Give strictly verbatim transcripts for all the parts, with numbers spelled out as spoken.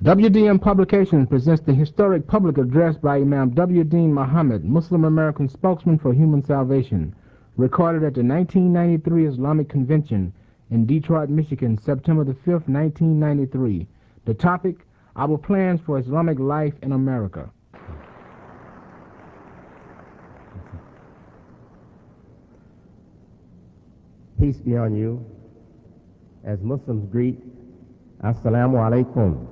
W D M Publications presents the historic public address by Imam W. Deen Muhammad, Muslim American spokesman for human salvation, recorded at the nineteen ninety-three Islamic Convention in Detroit, Michigan, September the fifth, nineteen ninety-three. The topic, Our Plans for Islamic Life in America. Peace be on you, as Muslims greet, Assalamu alaikum.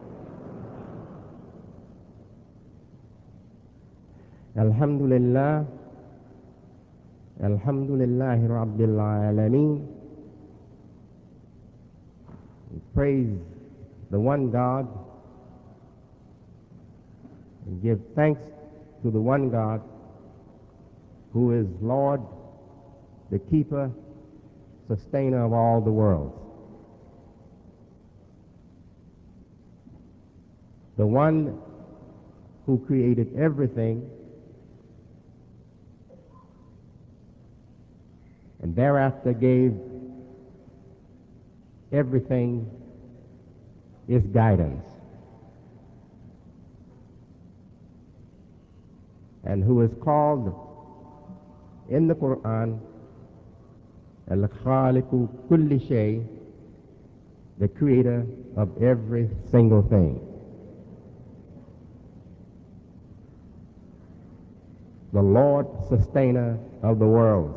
Alhamdulillah, Alhamdulillahi Rabbil Alameen. We praise the one God and give thanks to the one God who is Lord, the keeper, sustainer of all the worlds. The one who created everything and thereafter gave everything its guidance, and who is called in the Quran Al-Khaliqu Kulli Shay, the creator of every single thing. The Lord sustainer of the worlds,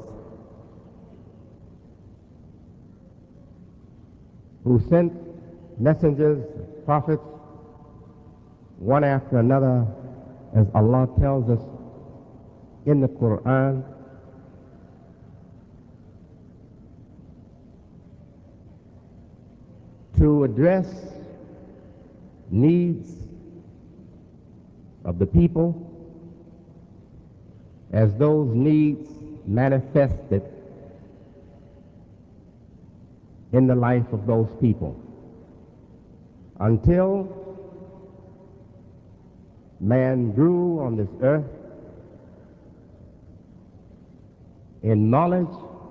who sent messengers, prophets, one after another, as Allah tells us in the Quran, to address needs of the people as those needs manifested in the life of those people, until man grew on this earth in knowledge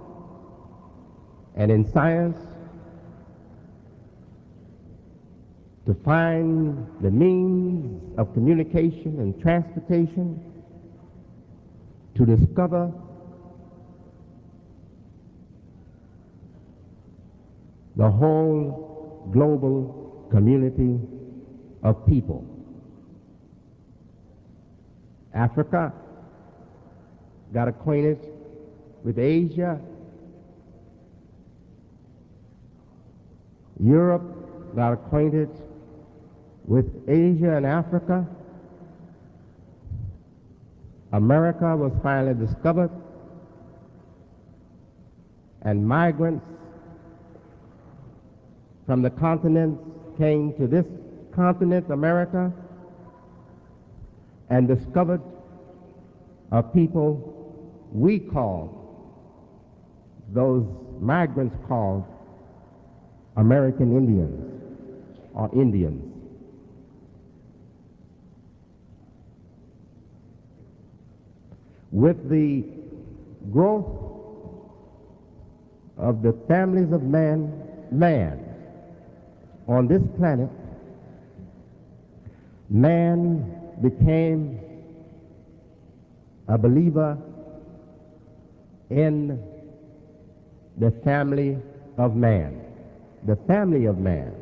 and in science to find the means of communication and transportation, to discover the whole global community of people. Africa got acquainted with Asia. Europe got acquainted with Asia and Africa. America was finally discovered, and migrants from the continents came to this continent, America, and discovered a people we call, those migrants called American Indians or Indians. With the growth of the families of man, man on this planet, man became a believer in the family of man, the family of man.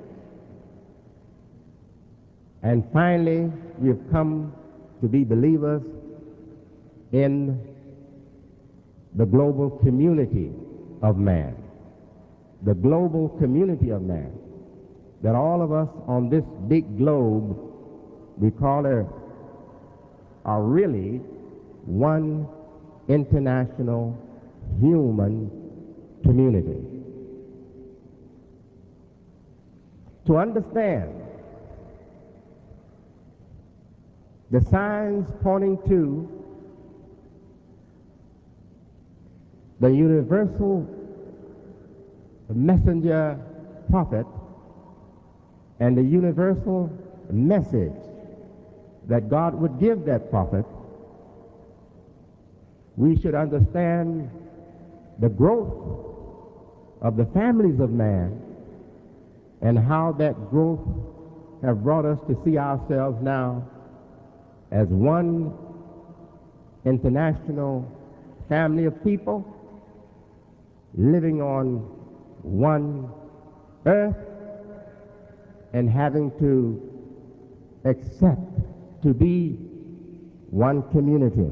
And finally, we have come to be believers in the global community of man, the global community of man, that all of us on this big globe we call Earth are really one international human community. To understand the signs pointing to the universal messenger prophet and the universal message that God would give that prophet, we should understand the growth of the families of man and how that growth have brought us to see ourselves now as one international family of people living on one earth and having to accept to be one community.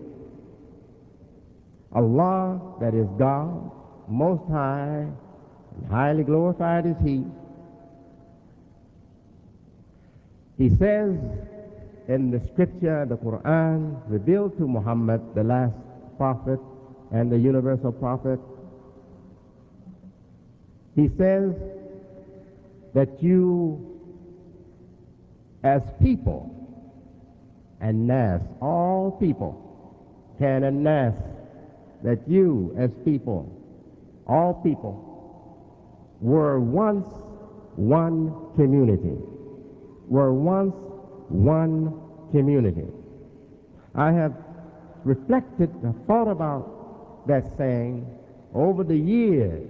Allah, that is God, Most High, and highly glorified is He. He says in the scripture, the Quran, revealed to Muhammad, the last prophet and the universal prophet, he says that you as people, and nas, all people, can and nas, that you as people, all people, were once one community, were once one community. I have reflected, thought about that saying over the years,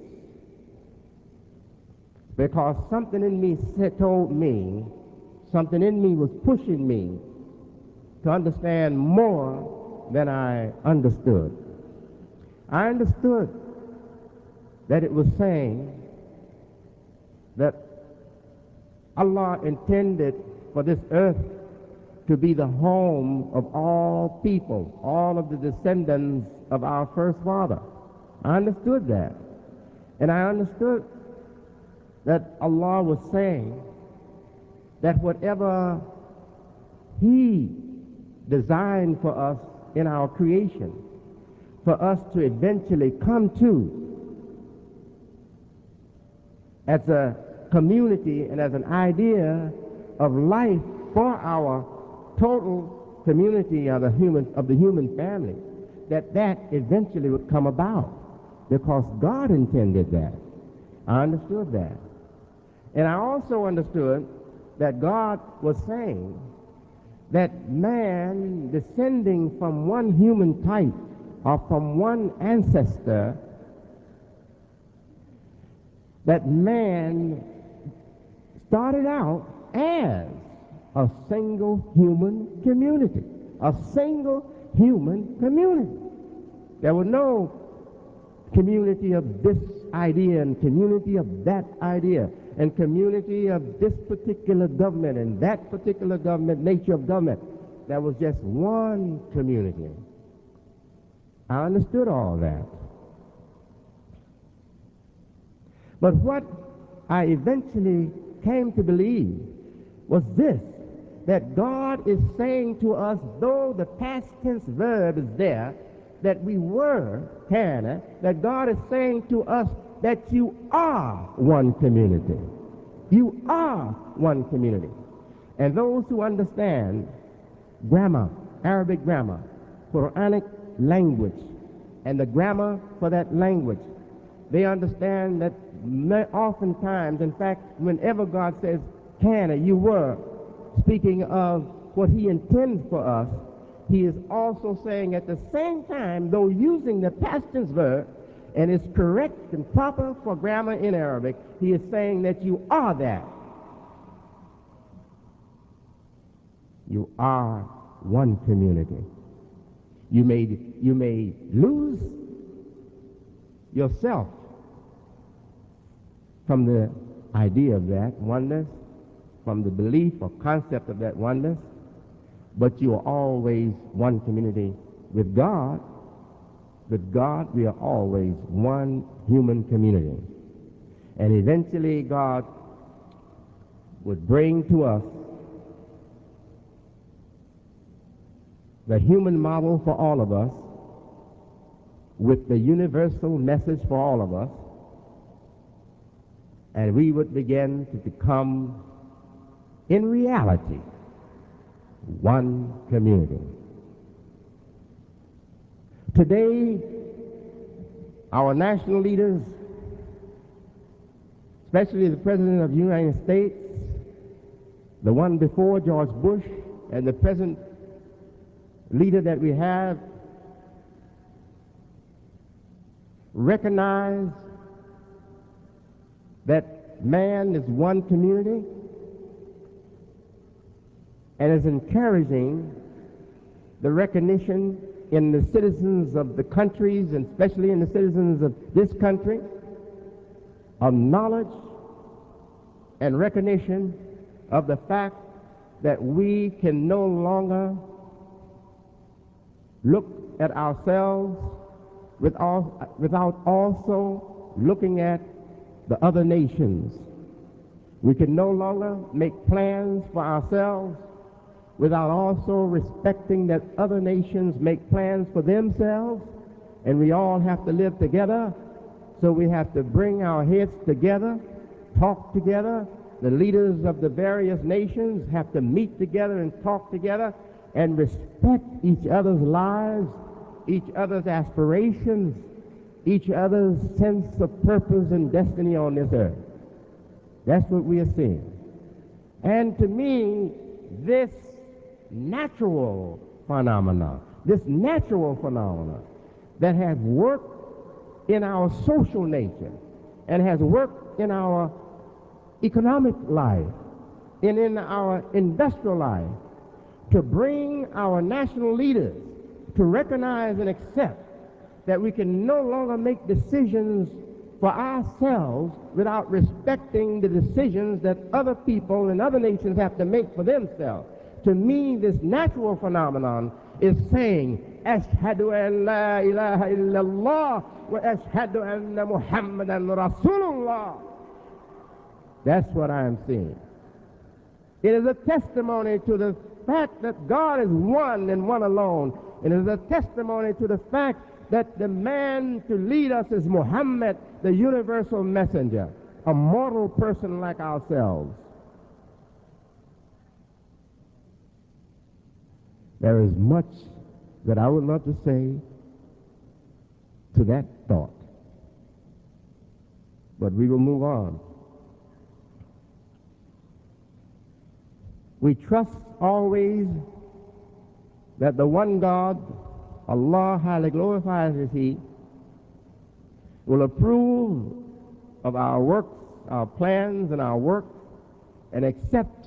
because something in me said, told me, something in me was pushing me to understand more than I understood. I understood that it was saying that Allah intended for this earth to be the home of all people, all of the descendants of our first father. I understood that. And I understood that Allah was saying that whatever He designed for us in our creation, for us to eventually come to as a community and as an idea of life for our total community of the human, of the human family, that that eventually would come about because God intended that. I understood that. And I also understood that God was saying that man descending from one human type or from one ancestor, that man started out as a single human community, a single human community. There was no community of this idea and community of that idea and community of this particular government and that particular government, nature of government. There was just one community. I understood all that. But what I eventually came to believe was this, that God is saying to us, though the past tense verb is there, that we were, Hannah, that God is saying to us that you are one community. You are one community. And those who understand grammar, Arabic grammar, Quranic language, and the grammar for that language, they understand that oftentimes, in fact, whenever God says, Hannah, you were, speaking of what He intends for us, He is also saying at the same time, though using the past tense verb, and it's correct and proper for grammar in Arabic, He is saying that you are that. You are one community. You may, you may lose yourself from the idea of that oneness, from the belief or concept of that oneness, but you are always one community with God. With God, we are always one human community. And eventually God would bring to us the human model for all of us with the universal message for all of us, and we would begin to become, in reality, one community. Today, our national leaders, especially the President of the United States, the one before George Bush, and the present leader that we have, recognize that man is one community, and is encouraging the recognition in the citizens of the countries, and especially in the citizens of this country, of knowledge and recognition of the fact that we can no longer look at ourselves without, without also looking at the other nations. We can no longer make plans for ourselves without also respecting that other nations make plans for themselves, and we all have to live together. So we have to bring our heads together, talk together. The leaders of the various nations have to meet together and talk together and respect each other's lives, each other's aspirations, each other's sense of purpose and destiny on this earth. That's what we are seeing. And to me, this natural phenomena, this natural phenomena that has worked in our social nature and has worked in our economic life and in our industrial life, to bring our national leaders to recognize and accept that we can no longer make decisions for ourselves without respecting the decisions that other people and other nations have to make for themselves. To me, this natural phenomenon is saying, Ashhadu an la ilaha illallah wa ashhadu anna Muhammadan Rasulullah. That's what I am seeing. It is a testimony to the fact that God is one and one alone. It is a testimony to the fact that the man to lead us is Muhammad, the universal messenger, a mortal person like ourselves. There is much that I would love to say to that thought, but we will move on. We trust always that the one God, Allah, highly glorified is He, will approve of our works, our plans, and our works, and accept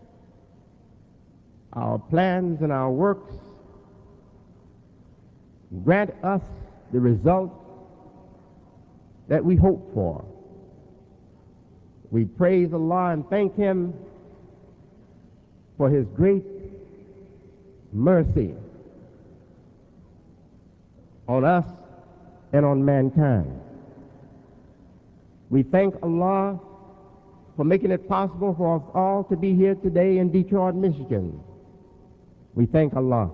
our plans and our works, grant us the result that we hope for. We praise Allah and thank Him for His great mercy on us and on mankind. We thank Allah for making it possible for us all to be here today in Detroit, Michigan. We thank Allah.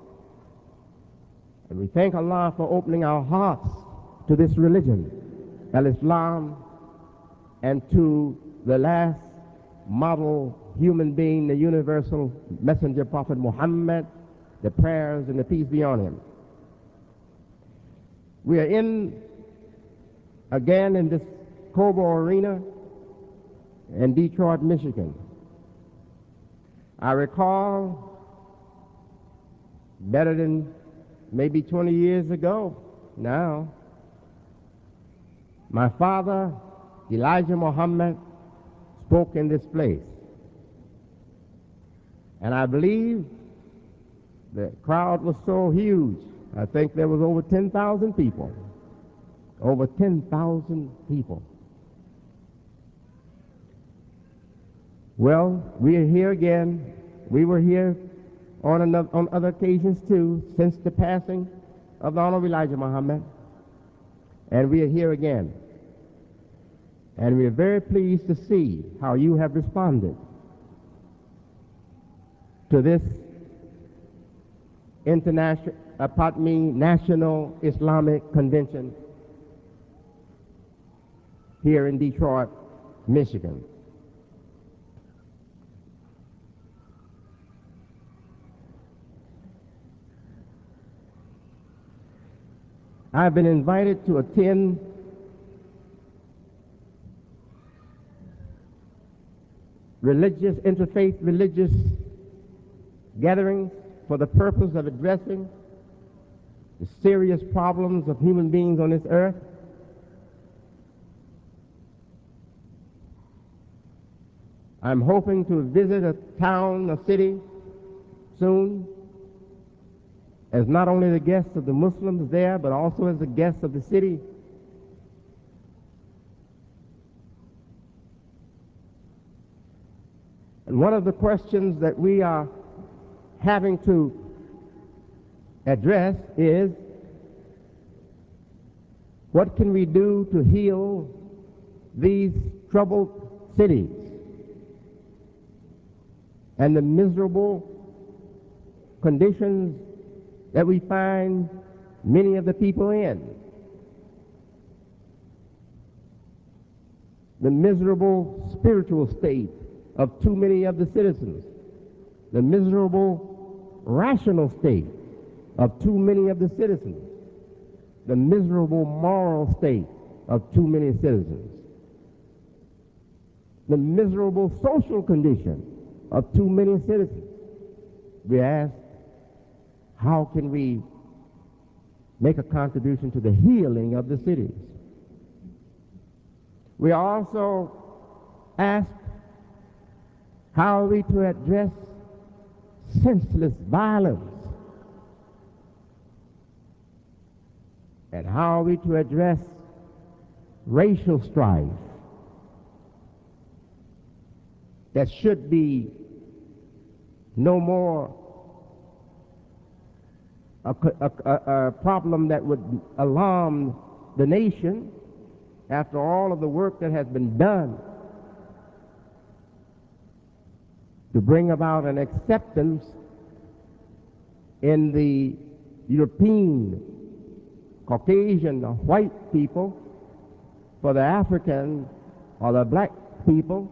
And we thank Allah for opening our hearts to this religion, Al-Islam, and to the last model human being, the universal messenger prophet Muhammad, the prayers and the peace be on him. We are in, again, in this Cobo Arena in Detroit, Michigan. I recall better than maybe twenty years ago now, my father, Elijah Muhammad, spoke in this place. And I believe the crowd was so huge, I think there was over ten thousand people. Over ten thousand people. Well, we are here again. We were here on, another, on other occasions too, since the passing of the Honorable Elijah Muhammad. And we are here again. And we are very pleased to see how you have responded to this international, uh, pardon me, National Islamic Convention here in Detroit, Michigan. I've been invited to attend religious, interfaith religious gatherings for the purpose of addressing the serious problems of human beings on this earth. I'm hoping to visit a town, a city soon as not only the guests of the Muslims there, but also as the guests of the city. And one of the questions that we are having to address is, what can we do to heal these troubled cities and the miserable conditions that we find many of the people in? The miserable spiritual state of too many of the citizens, the miserable rational state of too many of the citizens, the miserable moral state of too many citizens, the miserable social condition of too many citizens. We ask, how can we make a contribution to the healing of the cities? We also ask, how are we to address senseless violence? And how are we to address racial strife that should be no more a, a, a, a problem that would alarm the nation after all of the work that has been done to bring about an acceptance in the European, Caucasian, or white people for the African or the black people,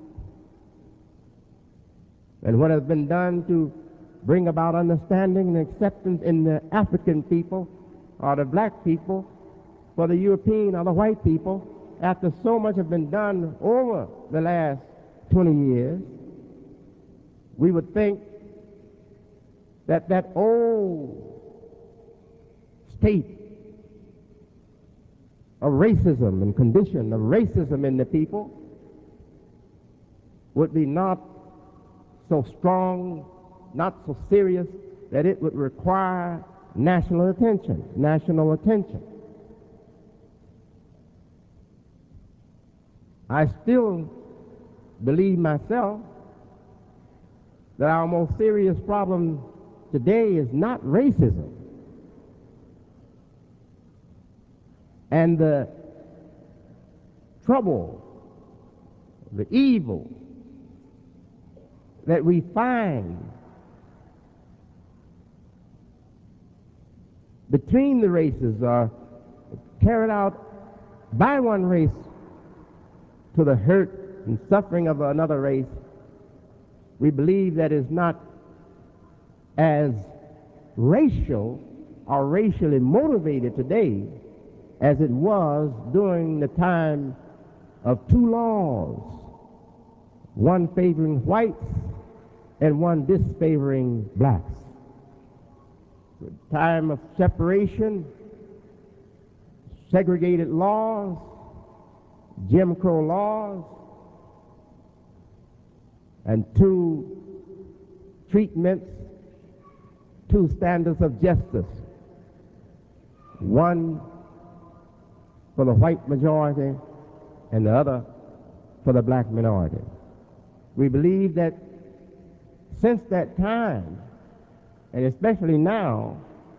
and what has been done to bring about understanding and acceptance in the African people or the black people for the European or the white people, after so much has been done over the last twenty years. We would think that that old state of racism and condition of racism in the people would be not so strong, not so serious, that it would require national attention, national attention. I still believe myself that our most serious problem today is not racism and the trouble, the evil that we find between the races are carried out by one race to the hurt and suffering of another race. We believe that is not as racial or racially motivated today as it was during the time of two laws, one favoring whites and one disfavoring blacks. The time of separation, segregated laws, Jim Crow laws, and two treatments, two standards of justice, one for the white majority and the other for the black minority. We believe that since that time, and especially now,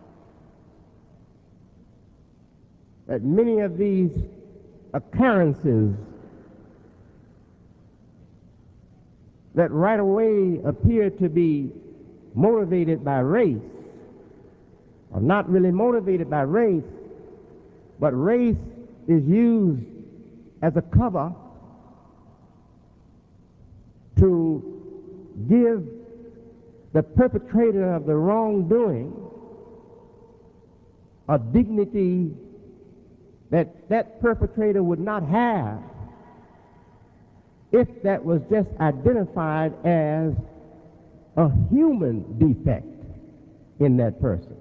that many of these occurrences that right away appear to be motivated by race are not really motivated by race, but race is used as a cover to give the perpetrator of the wrongdoing a dignity that that perpetrator would not have if that was just identified as a human defect in that person.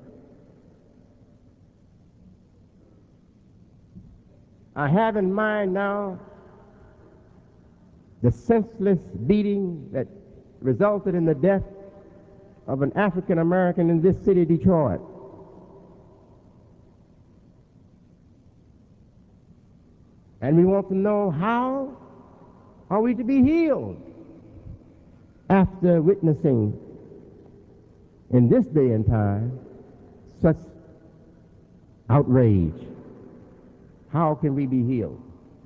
I have in mind now the senseless beating that resulted in the death of an African American in this city, Detroit. And we want to know, how are we to be healed after witnessing in this day and time such outrage? How can we be healed?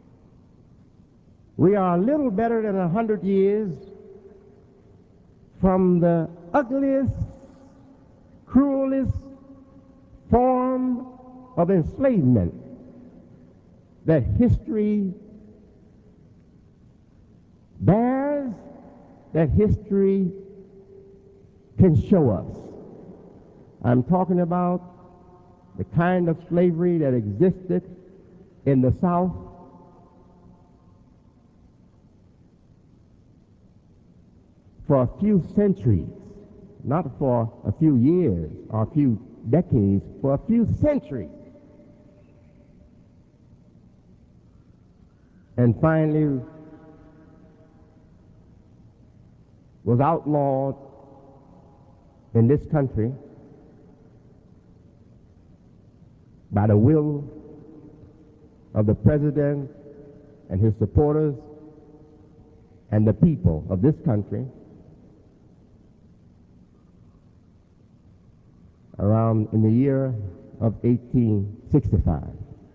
We are a little better than a hundred years from the ugliest, cruelest form of enslavement that history bears, that history can show us. I'm talking about the kind of slavery that existed in the South for a few centuries, not for a few years or a few decades, for a few centuries. And finally was outlawed in this country by the will of the president and his supporters and the people of this country around in the year of eighteen sixty-five.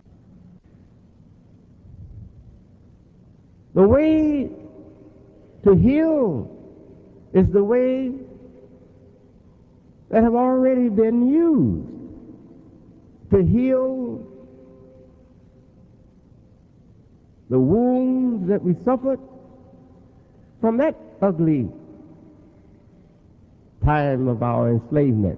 The way to heal is the way that have already been used to heal the wounds that we suffered from that ugly time of our enslavement.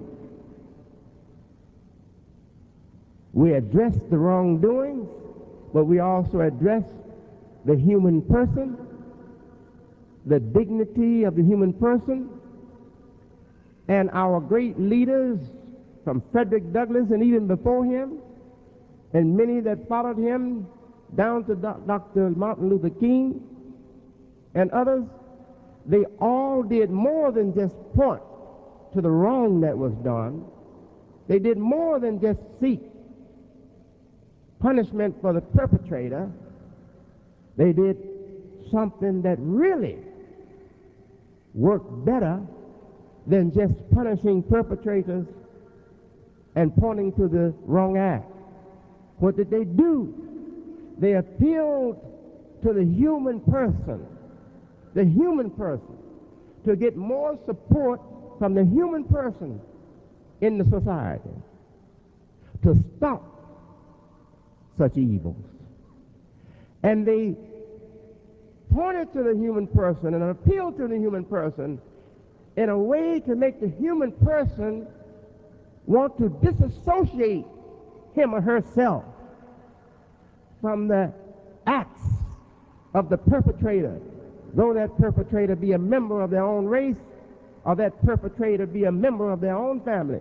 We address the wrongdoings, but we also address the human person, the dignity of the human person, and our great leaders from Frederick Douglass and even before him, and many that followed him down to Doctor Martin Luther King and others, they all did more than just point to the wrong that was done. They did more than just seek punishment for the perpetrator. They did something that really worked better than just punishing perpetrators and pointing to the wrong act. What did they do? They appealed to the human person, the human person, to get more support from the human person in the society to stop such evils. And they pointed to the human person and appealed to the human person in a way to make the human person want to disassociate him or herself from the acts of the perpetrator, though that perpetrator be a member of their own race or that perpetrator be a member of their own family.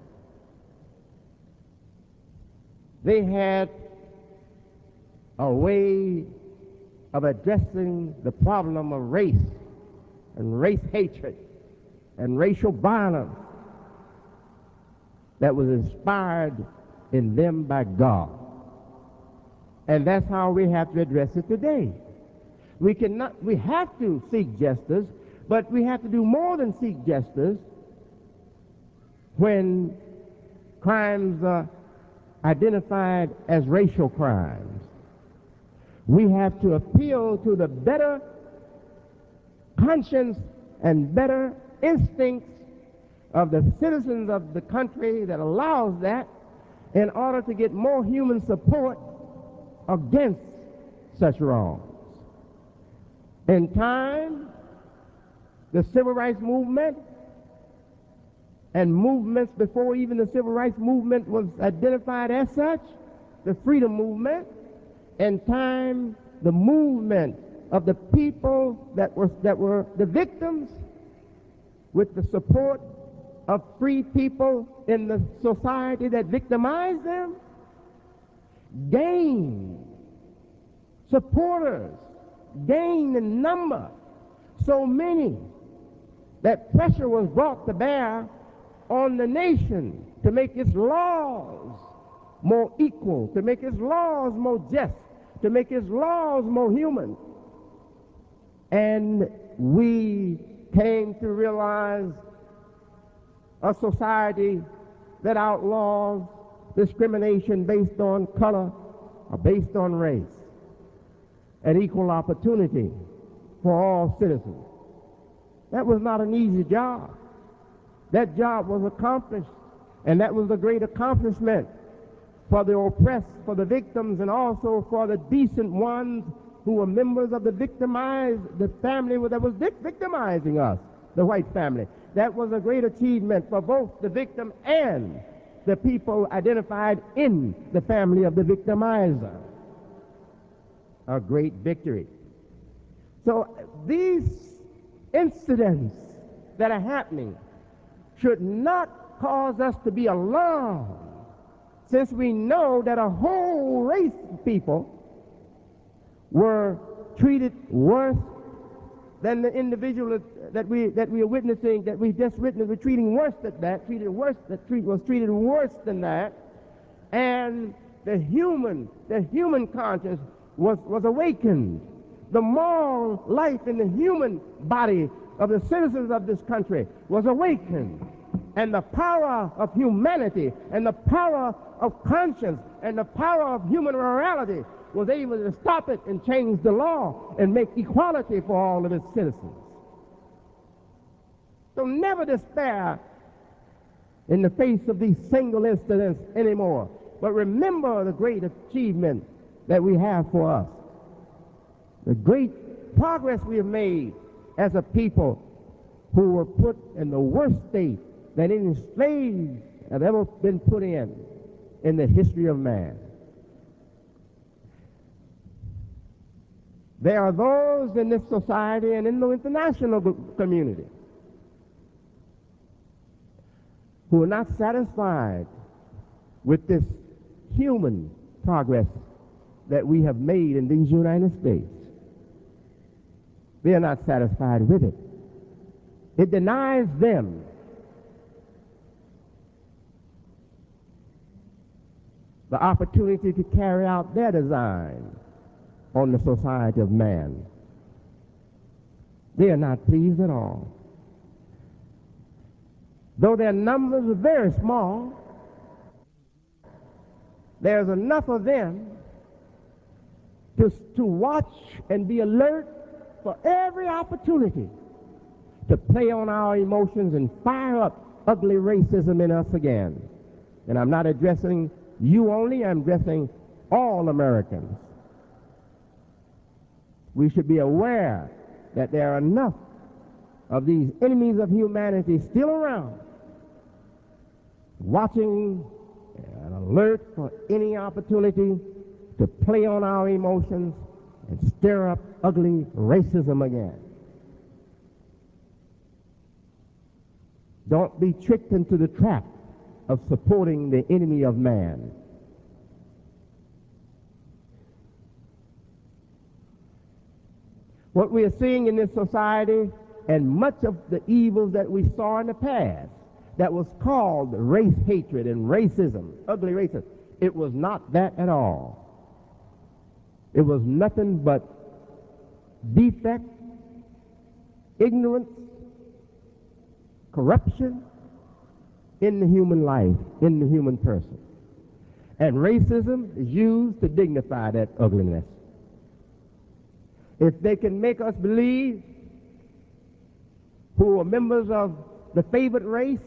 They had a way of addressing the problem of race and race hatred and racial violence that was inspired in them by God. And that's how we have to address it today. We cannot, we have to seek justice, but we have to do more than seek justice when crimes are identified as racial crimes. We have to appeal to the better conscience and better instincts of the citizens of the country that allows that in order to get more human support against such wrongs. In time, the civil rights movement and movements before even the civil rights movement was identified as such, the freedom movement, in time, the movement of the people that were, that were the victims, with the support of free people in the society that victimized them, gained supporters, gained in number, so many that pressure was brought to bear on the nation to make its laws more equal, to make its laws more just, to make its laws more human. And we came to realize a society that outlaws discrimination based on color or based on race, and equal opportunity for all citizens. That was not an easy job. That job was accomplished, and that was a great accomplishment for the oppressed, for the victims, and also for the decent ones who were members of the victimized, the family that was victimizing us, the white family. That was a great achievement for both the victim and the people identified in the family of the victimizer. A great victory. So these incidents that are happening should not cause us to be alarmed, since we know that a whole race of people were treated worse than the individual that we that we are witnessing, that we just witnessed, were treating worse than that, treated worse, that treat, was treated worse than that, and the human, the human conscience was, was awakened. The moral life in the human body of the citizens of this country was awakened. And the power of humanity and the power of conscience and the power of human morality was able to stop it and change the law and make equality for all of its citizens. So never despair in the face of these single incidents anymore, but remember the great achievement that we have for us, the great progress we have made as a people who were put in the worst state that any slaves have ever been put in in the history of man. There are those in this society and in the international community who are not satisfied with this human progress that we have made in these United States. They are not satisfied with it. It denies them the opportunity to carry out their design on the society of man. They are not pleased at all. Though their numbers are very small, there's enough of them to, to watch and be alert for every opportunity to play on our emotions and fire up ugly racism in us again. And I'm not addressing you only, I'm addressing all Americans. We should be aware that there are enough of these enemies of humanity still around, watching and alert for any opportunity to play on our emotions and stir up ugly racism again. Don't be tricked into the trap of supporting the enemy of man. What we are seeing in this society, and much of the evils that we saw in the past, that was called race hatred and racism, ugly racism, it was not that at all. It was nothing but defect, ignorance, corruption in the human life, in the human person. And racism is used to dignify that ugliness. If they can make us believe who are members of the favored race,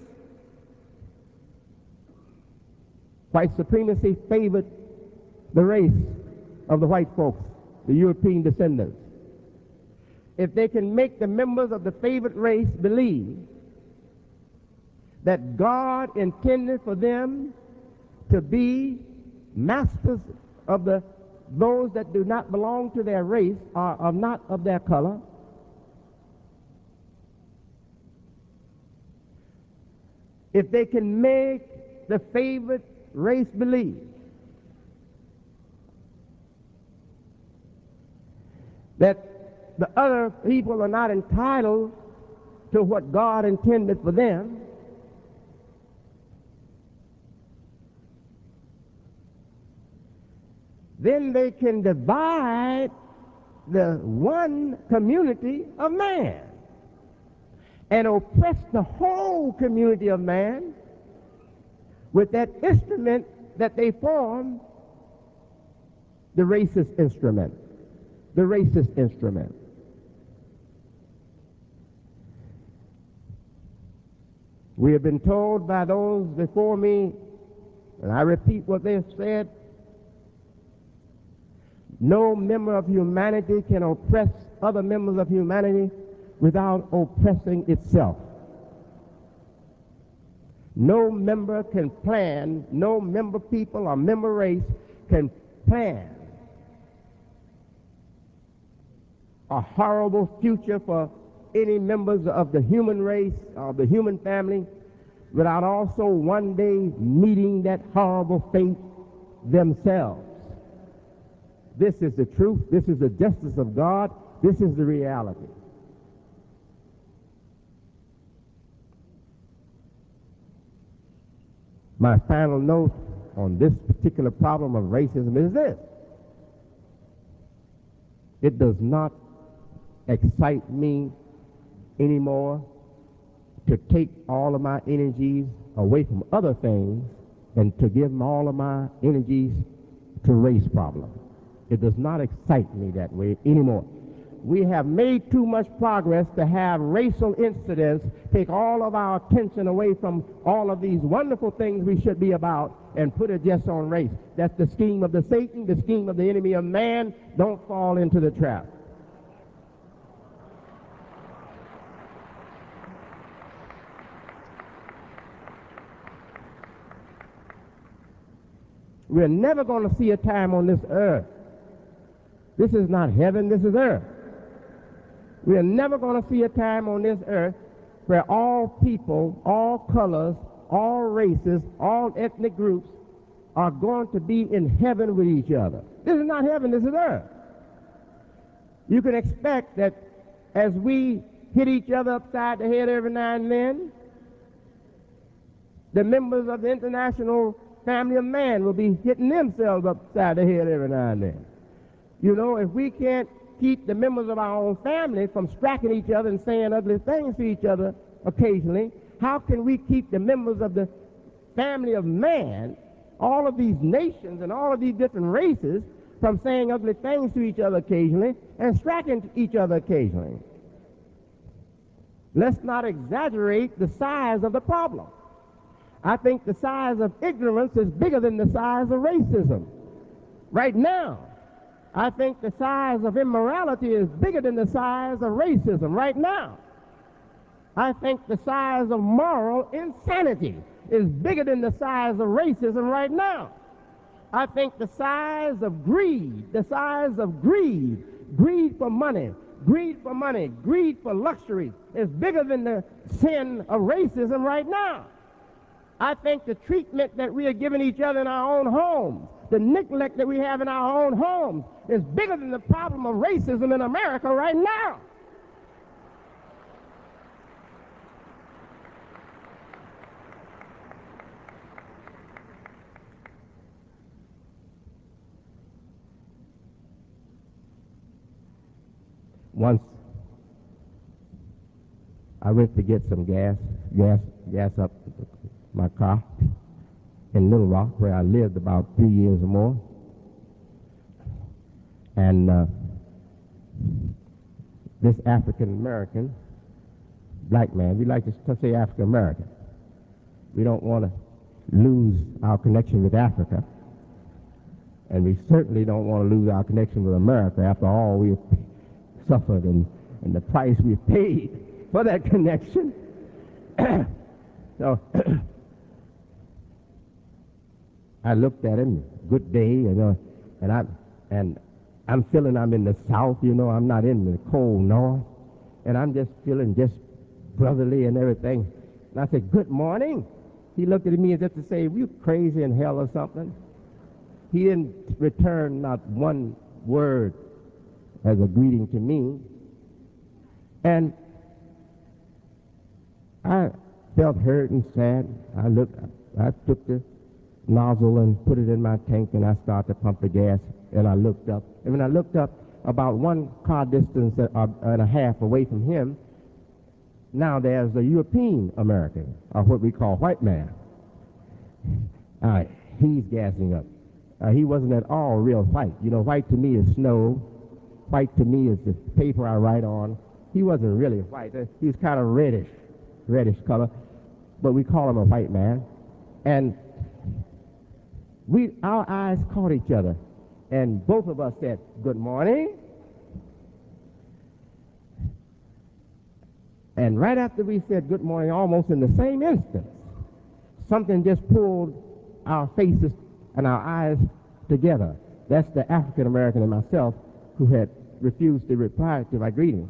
white supremacy favored the race of the white folks, the European descendants. If they can make the members of the favored race believe that God intended for them to be masters of the those that do not belong to their race, or are not of their color, if they can make the favored race believe that the other people are not entitled to what God intended for them, then they can divide the one community of man and oppress the whole community of man with that instrument that they form, the racist instrument, the racist instrument. We have been told by those before me, and I repeat what they have said, no member of humanity can oppress other members of humanity without oppressing itself. No member can plan, no member people or member race can plan a horrible future for any members of the human race, of the human family, without also one day meeting that horrible fate themselves. This is the truth. This is the justice of God. This is the reality. My final note on this particular problem of racism is this. It does not excite me anymore to take all of my energies away from other things and to give all of my energies to race problems. It does not excite me that way anymore. We have made too much progress to have racial incidents take all of our attention away from all of these wonderful things we should be about and put it just on race. That's the scheme of the Satan, the scheme of the enemy of man. Don't fall into the trap. We're never going to see a time on this earth. This is not heaven, this is earth. We are never going to see a time on this earth where all people, all colors, all races, all ethnic groups are going to be in heaven with each other. This is not heaven, this is earth. You can expect that as we hit each other upside the head every now and then, the members of the International Family of Man will be hitting themselves upside the head every now and then. You know, if we can't keep the members of our own family from striking each other and saying ugly things to each other occasionally, how can we keep the members of the family of man, all of these nations and all of these different races, from saying ugly things to each other occasionally and striking each other occasionally? Let's not exaggerate the size of the problem. I think the size of ignorance is bigger than the size of racism. Right now, I think the size of immorality is bigger than the size of racism. Right now, I think the size of moral insanity is bigger than the size of racism right now. I think the size of greed, the size of greed, greed for money, greed for money, greed for luxury is bigger than the sin of racism right now. I think the treatment that we are giving each other in our own homes, the neglect that we have in our own homes, is bigger than the problem of racism in America right now. Once I went to get some gas, gas, gas up my car in Little Rock, where I lived about three years or more. And uh, this African-American, black man, we like to say African-American. We don't want to lose our connection with Africa. And we certainly don't want to lose our connection with America after all we've suffered and, and the price we've paid for that connection. So I looked at him, good day, you know, and I and I'm feeling I'm in the South, you know, I'm not in the cold North, and I'm just feeling just brotherly and everything. And I said, good morning. He looked at me as if to say, you crazy in hell or something? He didn't return not one word as a greeting to me. And I felt hurt and sad. I looked, I took the nozzle and put it in my tank, and I started to pump the gas, and I looked up. And when I looked up, about one car distance uh, and a half away from him, now there's a European American, or what we call white man. Uh, he's gassing up. Uh, he wasn't at all real white. You know, white to me is snow. White to me is the paper I write on. He wasn't really white. Uh, he was kind of reddish, reddish color, but we call him a white man. And we, our eyes caught each other, and both of us said, "Good morning." And right after we said good morning, almost in the same instant, something just pulled our faces and our eyes together. That's the African American and myself who had refused to reply to my greeting.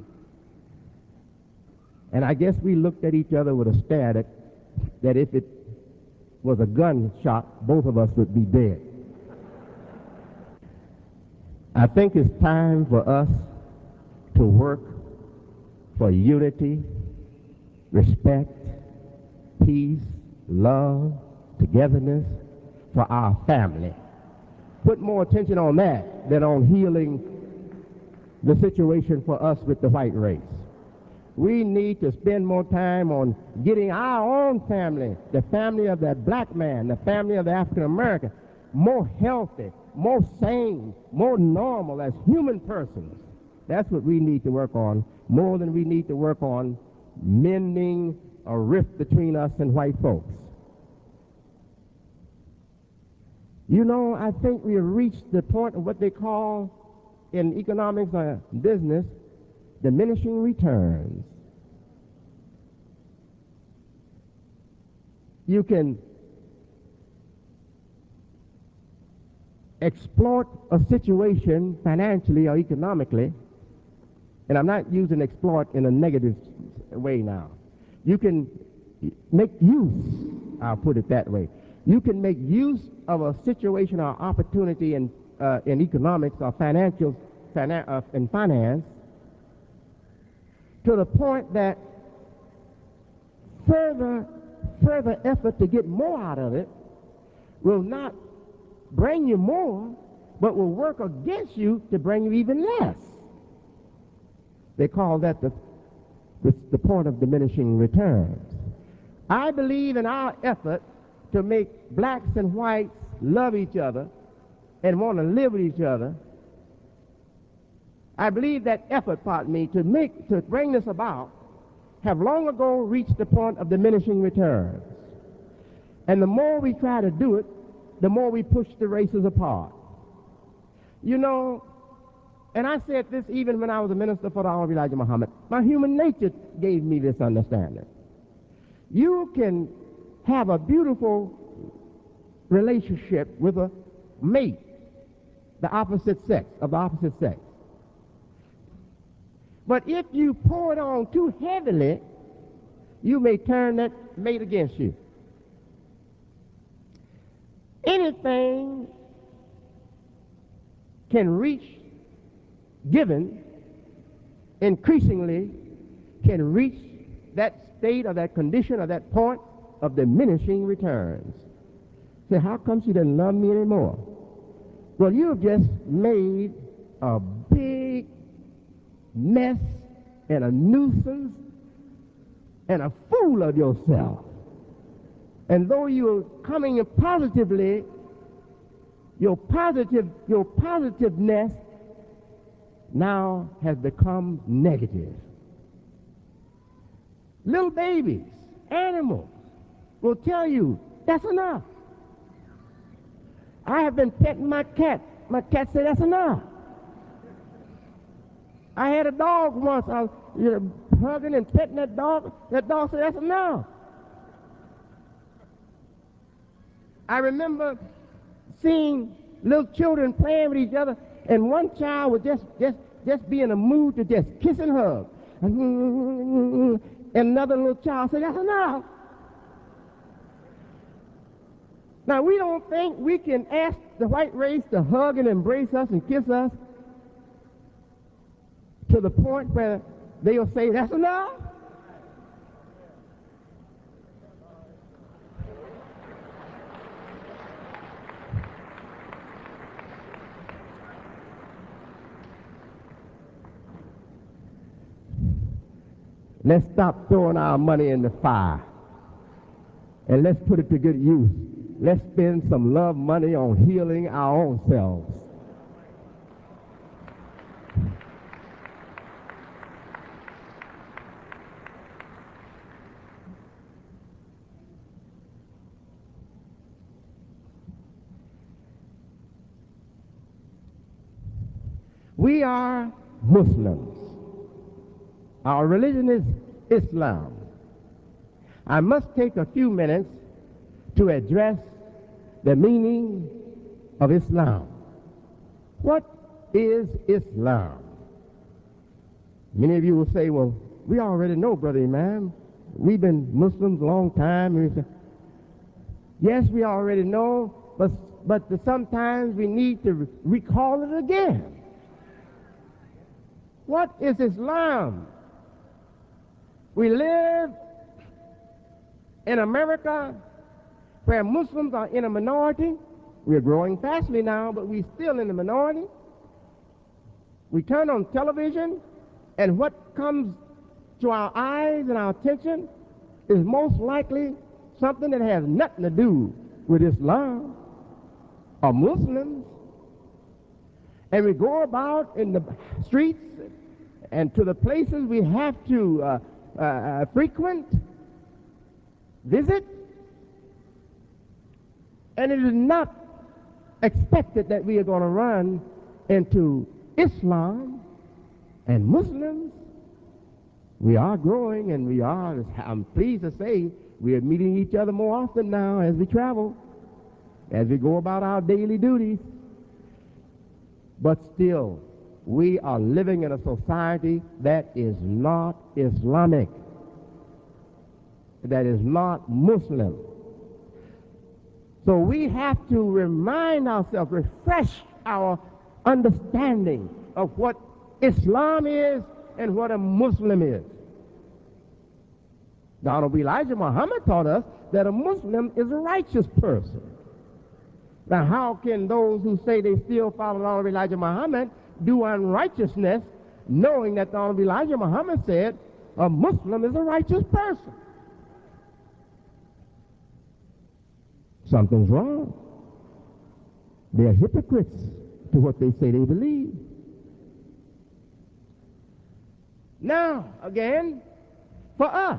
And I guess we looked at each other with a stare that, that if it was a gunshot, both of us would be dead. I think it's time for us to work for unity, respect, peace, love, togetherness for our family. Put more attention on that than on healing the situation for us with the white race. We need to spend more time on getting our own family, the family of that black man, the family of the African American, more healthy, more sane, more normal as human persons. That's what we need to work on, more than we need to work on mending a rift between us and white folks. You know, I think we have reached the point of what they call in economics or business diminishing returns. You can exploit a situation financially or economically, and I'm not using exploit in a negative way now. You can make use, I'll put it that way. You can make use of a situation or opportunity in, uh, in economics or financial finan uh, in finance to the point that further, further effort to get more out of it will not bring you more, but will work against you to bring you even less. They call that the, the, the point of diminishing returns. I believe in our effort to make blacks and whites love each other and want to live with each other. I believe that effort, pardon me, to make, to bring this about, have long ago reached the point of diminishing returns. And the more we try to do it, the more we push the races apart. You know, and I said this even when I was a minister for the Honorable Elijah Muhammad, my human nature gave me this understanding. You can have a beautiful relationship with a mate, the opposite sex, of the opposite sex. But if you pour it on too heavily, you may turn that mate against you. Anything can reach, given, increasingly can reach that state or that condition or that point of diminishing returns. Say, how come she doesn't love me anymore? Well, you've just made a big mess and a nuisance and a fool of yourself. And though you're coming positively, your positive, your positiveness now has become negative. Little babies, animals will tell you, that's enough. I have been petting my cat. My cat said, that's enough. I had a dog once. I was you know, hugging and petting that dog. That dog said, that's enough. I remember seeing little children playing with each other, and one child would just, just, just be in a mood to just kiss and hug. And another little child said, that's enough. Now, we don't think we can ask the white race to hug and embrace us and kiss us to the point where they'll say, that's enough. Let's stop throwing our money in the fire and let's put it to good use. Let's spend some love money on healing our own selves. We are Muslims. Our religion is Islam. I must take a few minutes to address the meaning of Islam. What is Islam? Many of you will say, well, we already know, Brother Imam. We've been Muslims a long time. And we say, yes, we already know, but, but sometimes we need to re- recall it again. What is Islam? We live in America where Muslims are in a minority. We're growing fastly now, but we're still in the minority. We turn on television, and what comes to our eyes and our attention is most likely something that has nothing to do with Islam or Muslims. And we go about in the streets and to the places we have to uh, uh, frequent, visit, and it is not expected that we are going to run into Islam and Muslims. We are growing, and we are, I'm pleased to say, we are meeting each other more often now as we travel, as we go about our daily duties. But still, we are living in a society that is not Islamic, that is not Muslim. So we have to remind ourselves, refresh our understanding of what Islam is and what a Muslim is. The Honorable Elijah Muhammad taught us that a Muslim is a righteous person. Now, how can those who say they still follow the Honorable Elijah Muhammad do unrighteousness, knowing that the Honorable Elijah Muhammad said a Muslim is a righteous person? Something's wrong. They are hypocrites to what they say they believe. Now, again, for us,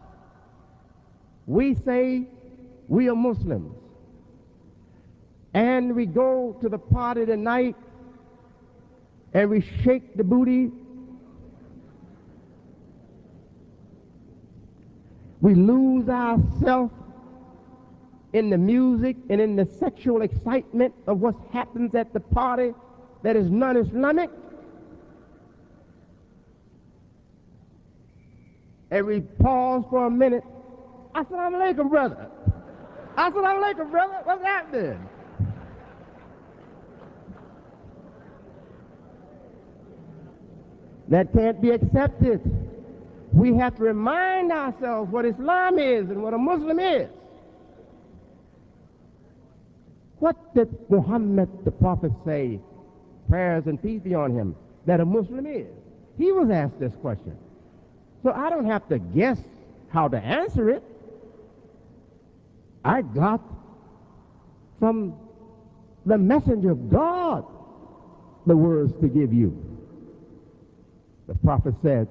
we say we are Muslims, and we go to the party tonight and we shake the booty. We lose ourselves in the music and in the sexual excitement of what happens at the party that is non-Islamic. And we pause for a minute. Assalamu alaikum, brother. Assalamu alaikum, brother. What's happening? That can't be accepted. We have to remind ourselves what Islam is and what a Muslim is. What did Muhammad the Prophet say, prayers and peace be on him, that a Muslim is? He was asked this question. So I don't have to guess how to answer it. I got from the messenger of God the words to give you. The Prophet said,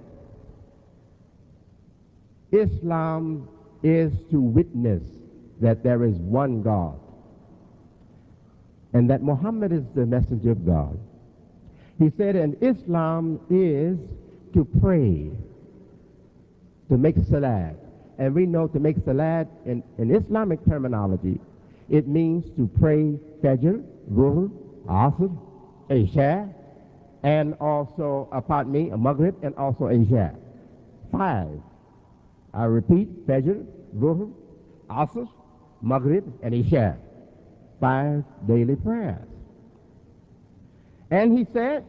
Islam is to witness that there is one God and that Muhammad is the messenger of God. He said, and Islam is to pray, to make salat. And we know to make salat in, in Islamic terminology, it means to pray Fajr, Dhuhr, Asr, Isha, and also, uh, pardon me, Maghrib, and also Isha. Five. I repeat, Fajr, Dhuhr, Asr, Maghrib, and Isha. Five daily prayers. And he said,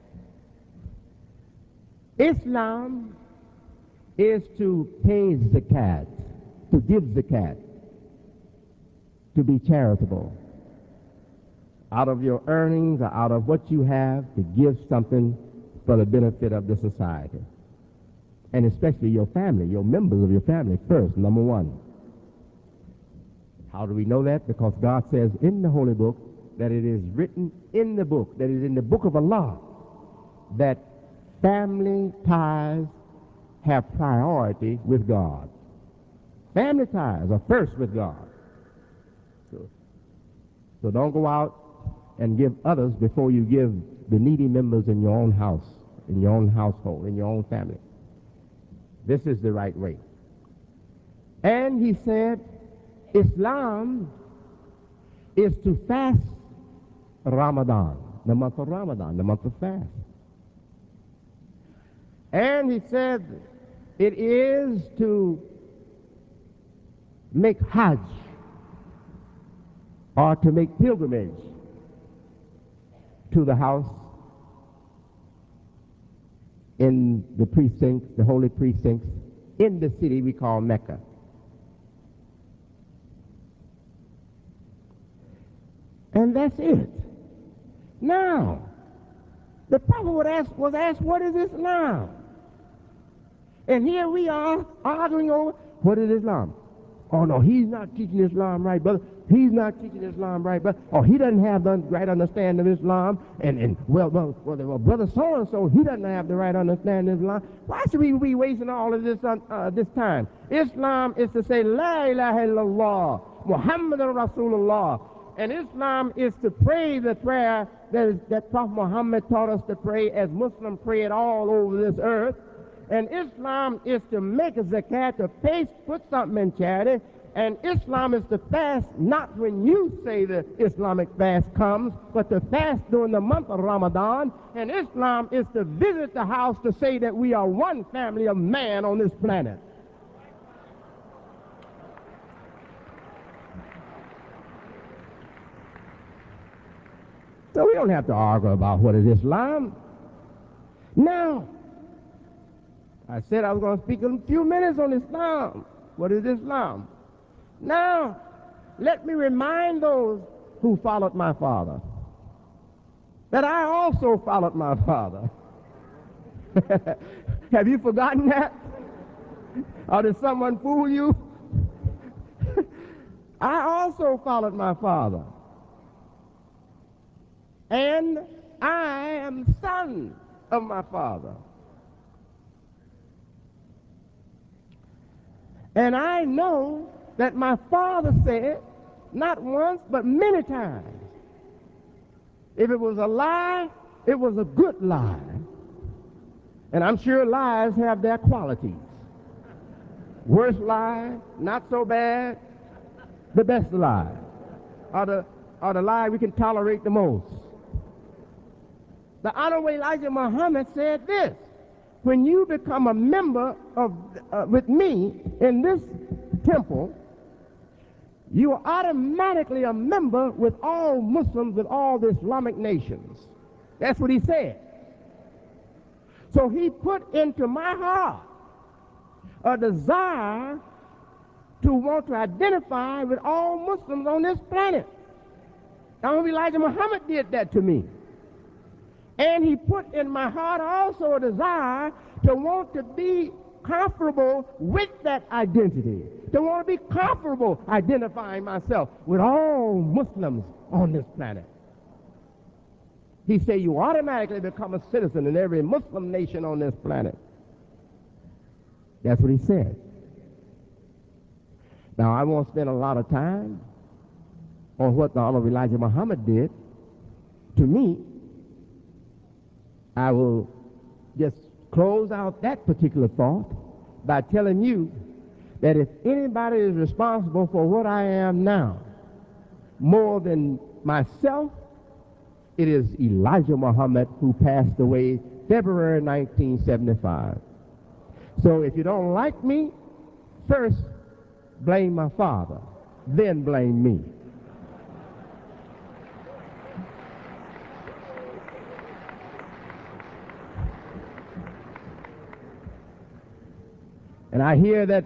Islam is to pay zakat, to give zakat, to be charitable. Out of your earnings or out of what you have, to give something for the benefit of the society. and especially your family, your members of your family first, number one. How do we know that? Because God says in the Holy Book that it is written in the book, that is in the book of Allah, that family ties have priority with God. Family ties are first with God. So, so don't go out and give others before you give the needy members in your own house, in your own household, in your own family. This is the right way. And he said, Islam is to fast Ramadan, the month of Ramadan, the month of fast. And he said, it is to make Hajj, or to make pilgrimage to the house in the precincts, the holy precincts, in the city we call Mecca. And that's it. Now, the prophet was asked, was asked, what is Islam? And here we are arguing over, what is Islam? Oh, no, he's not teaching Islam right, brother. He's not teaching Islam right, brother. Oh, he doesn't have the right understanding of Islam. And, and well, well, well, well brother so-and-so, he doesn't have the right understanding of Islam. Why should we be wasting all of this uh, this time? Islam is to say, La ilaha illallah, Muhammadan Rasulullah. And Islam is to pray the prayer that, is, that Prophet Muhammad taught us to pray as Muslims pray it all over this earth. And Islam is to make a zakat, to pay, put something in charity. And Islam is to fast not when you say the Islamic fast comes, but to fast during the month of Ramadan. And Islam is to visit the house to say that we are one family of man on this planet. So we don't have to argue about what is Islam. Now, I said I was going to speak in a few minutes on Islam. What is Islam? Now, let me remind those who followed my father that I also followed my father. Have you forgotten that? Or did someone fool you? I also followed my father. And I am the son of my father. And I know that my father said, not once, but many times, if it was a lie, it was a good lie. And I'm sure lies have their qualities. Worst lie, not so bad, the best lie, or the, or the lie we can tolerate the most. The Honorable Elijah Muhammad said this: when you become a member of, uh, with me in this temple, you are automatically a member with all Muslims, with all the Islamic nations. That's what he said. So he put into my heart a desire to want to identify with all Muslims on this planet. Honorable Elijah Muhammad did that to me. And he put in my heart also a desire to want to be comfortable with that identity, to want to be comfortable identifying myself with all Muslims on this planet. He said you automatically become a citizen in every Muslim nation on this planet. That's what he said. Now, I won't spend a lot of time on what the Honorable Elijah Muhammad did to me. I will just close out that particular thought by telling you that if anybody is responsible for what I am now more than myself, it is Elijah Muhammad, who passed away February nineteen seventy-five. So if you don't like me, first blame my father, then blame me. And I hear that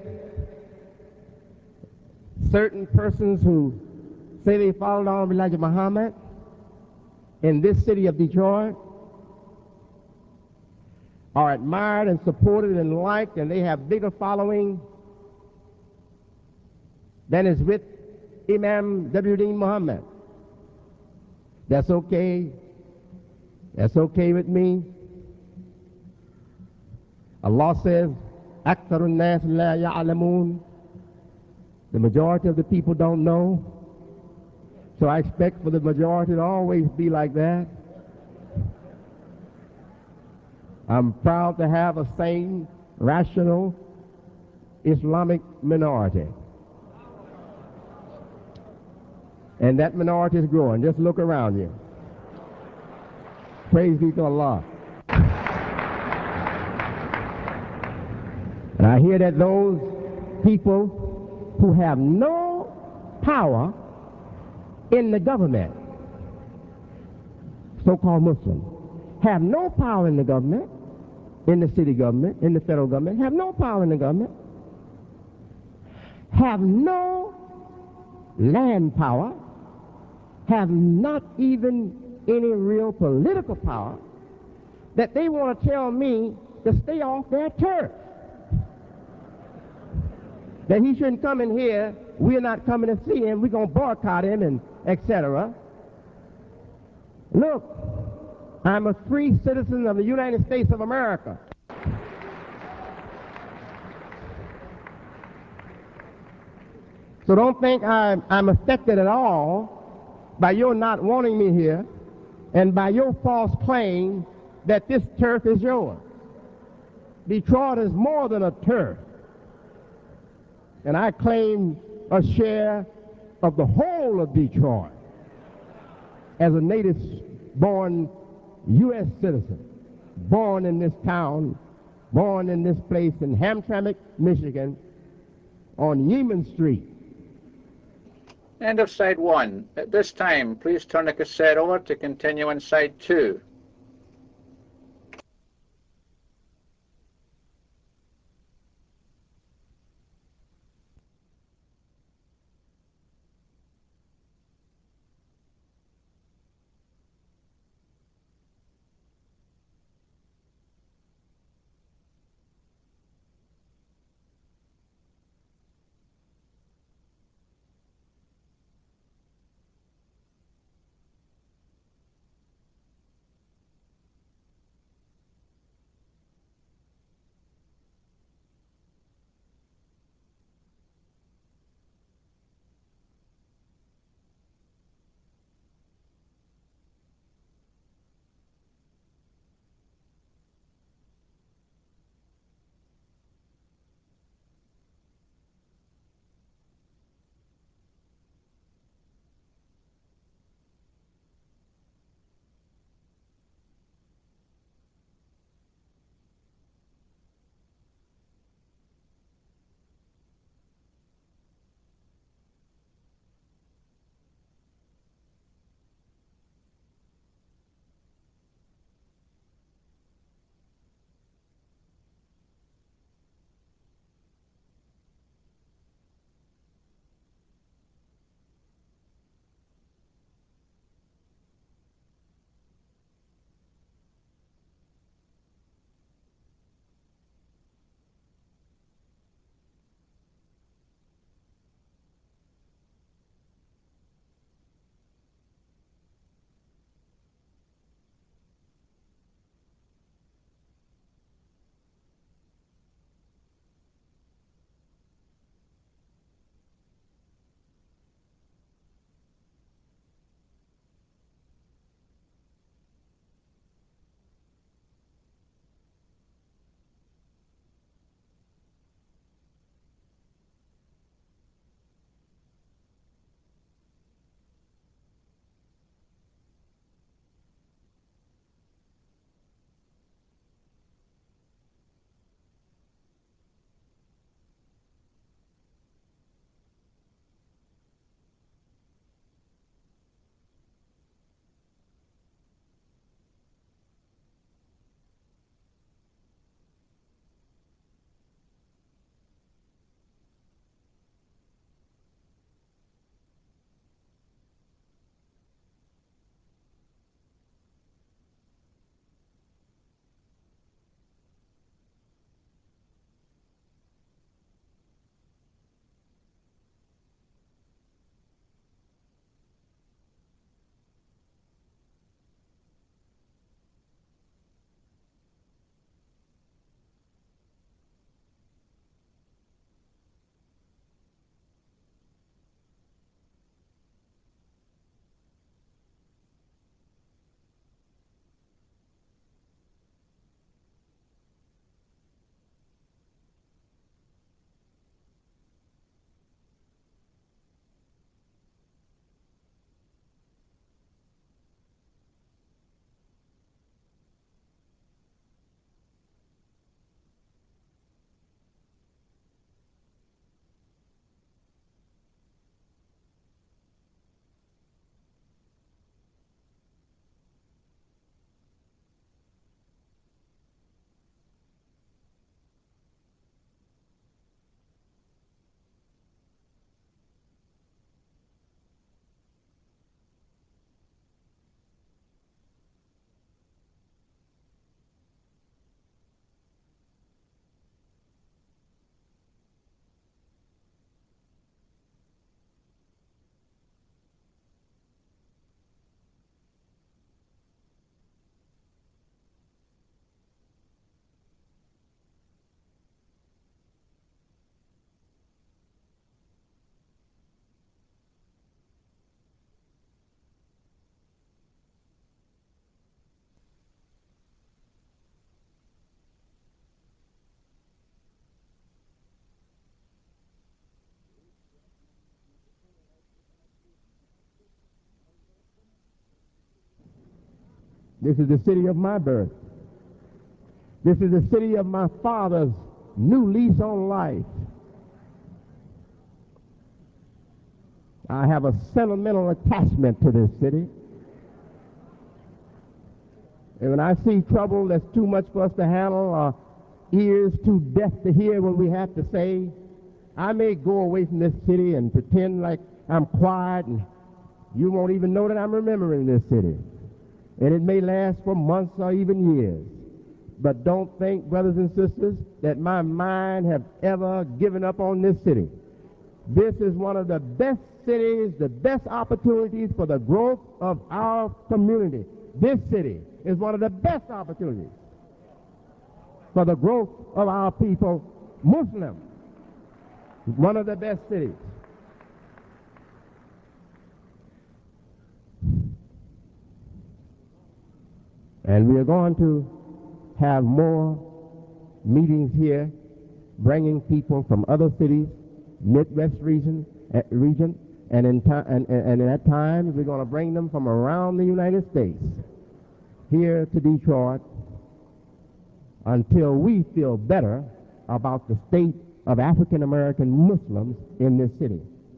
certain persons who say they followed Honorable Elijah Muhammad in this city of Detroit are admired and supported and liked, and they have bigger following than is with Imam W. Deen Muhammad. That's okay. That's okay with me. Allah says, أَكْثَرُ النَّاسِ لَا يَعْلَمُونَ. The majority of the people don't know. So I expect for the majority to always be like that. I'm proud to have a sane, rational, Islamic minority. And that minority is growing. Just look around you. Praise be to Allah. And I hear that those people who have no power in the government, so-called Muslims, have no power in the government, in the city government, in the federal government, have no power in the government, have no land power, have not even any real political power, that they want to tell me to stay off their turf. That he shouldn't come in here, we're not coming to see him, we're going to boycott him, and et cetera. Look, I'm a free citizen of the United States of America. So don't think I'm, I'm affected at all by your not wanting me here and by your false claim that this turf is yours. Detroit is more than a turf. And I claim a share of the whole of Detroit as a native-born U S citizen, born in this town, born in this place in Hamtramck, Michigan, on Yeaman Street. End of side one. At this time, please turn the cassette over to continue on side two. This is the city of my birth. This is the city of my father's new lease on life. I have a sentimental attachment to this city. And when I see trouble that's too much for us to handle, or ears too deaf to hear what we have to say, I may go away from this city and pretend like I'm quiet, and you won't even know that I'm remembering this city. And it may last for months or even years. But don't think, brothers and sisters, that my mind have ever given up on this city. This is one of the best cities, the best opportunities for the growth of our community. This city is one of the best opportunities for the growth of our people, Muslim. One of the best cities. And we are going to have more meetings here, bringing people from other cities, Midwest region, uh, region, and in time, and, and, and at times we're going to bring them from around the United States here to Detroit until we feel better about the state of African American Muslims in this city.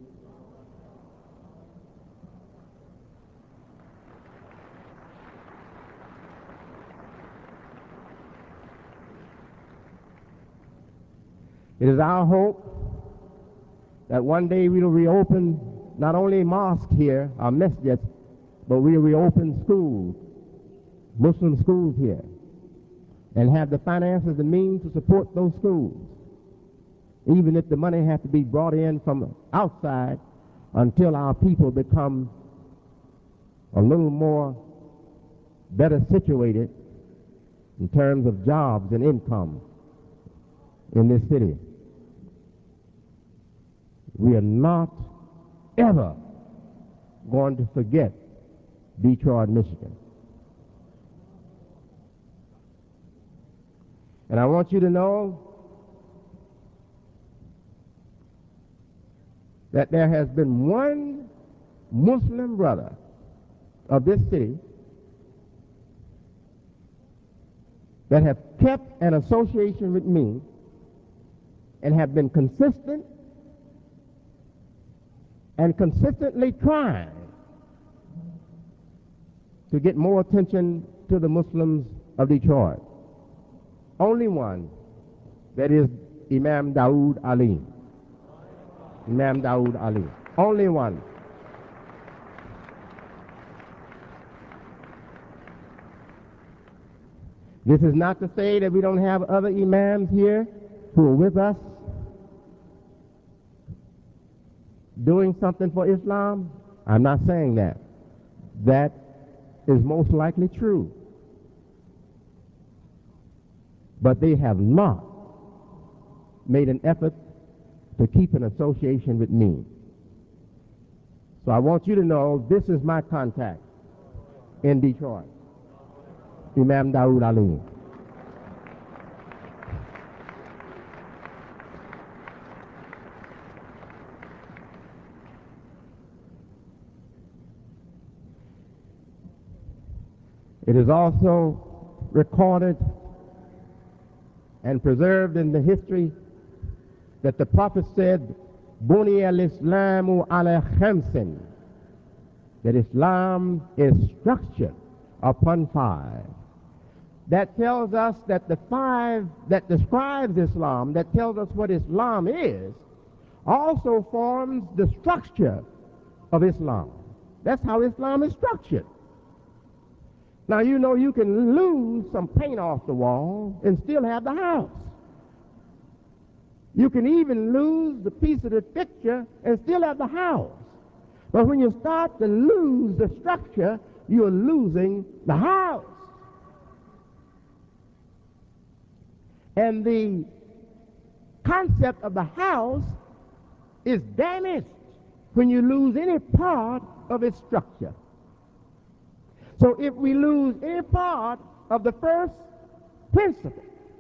It is our hope that one day we will reopen not only mosques here, our masjids, but we will reopen schools, Muslim schools here, and have the finances and means to support those schools, even if the money has to be brought in from outside until our people become a little more better situated in terms of jobs and income in this city. We are not ever going to forget Detroit, Michigan. And I want you to know that there has been one Muslim brother of this city that have kept an association with me and have been consistent and consistently trying to get more attention to the Muslims of Detroit. Only one, that is Imam Dawood Ali. Imam Dawood Ali. Only one. This is not to say that we don't have other imams here who are with us doing something for Islam. I'm not saying that. That is most likely true. But they have not made an effort to keep an association with me. So I want you to know this is my contact in Detroit, Imam Dawood Ali. It is also recorded and preserved in the history that the Prophet said, Buni al-Islamu ala khamsin, that Islam is structured upon five. That tells us that the five that describes Islam, that tells us what Islam is, also forms the structure of Islam. That's how Islam is structured. Now, you know, you can lose some paint off the wall and still have the house. You can even lose the piece of the picture and still have the house. But when you start to lose the structure, you're losing the house. And the concept of the house is damaged when you lose any part of its structure. So if we lose any part of the first principle,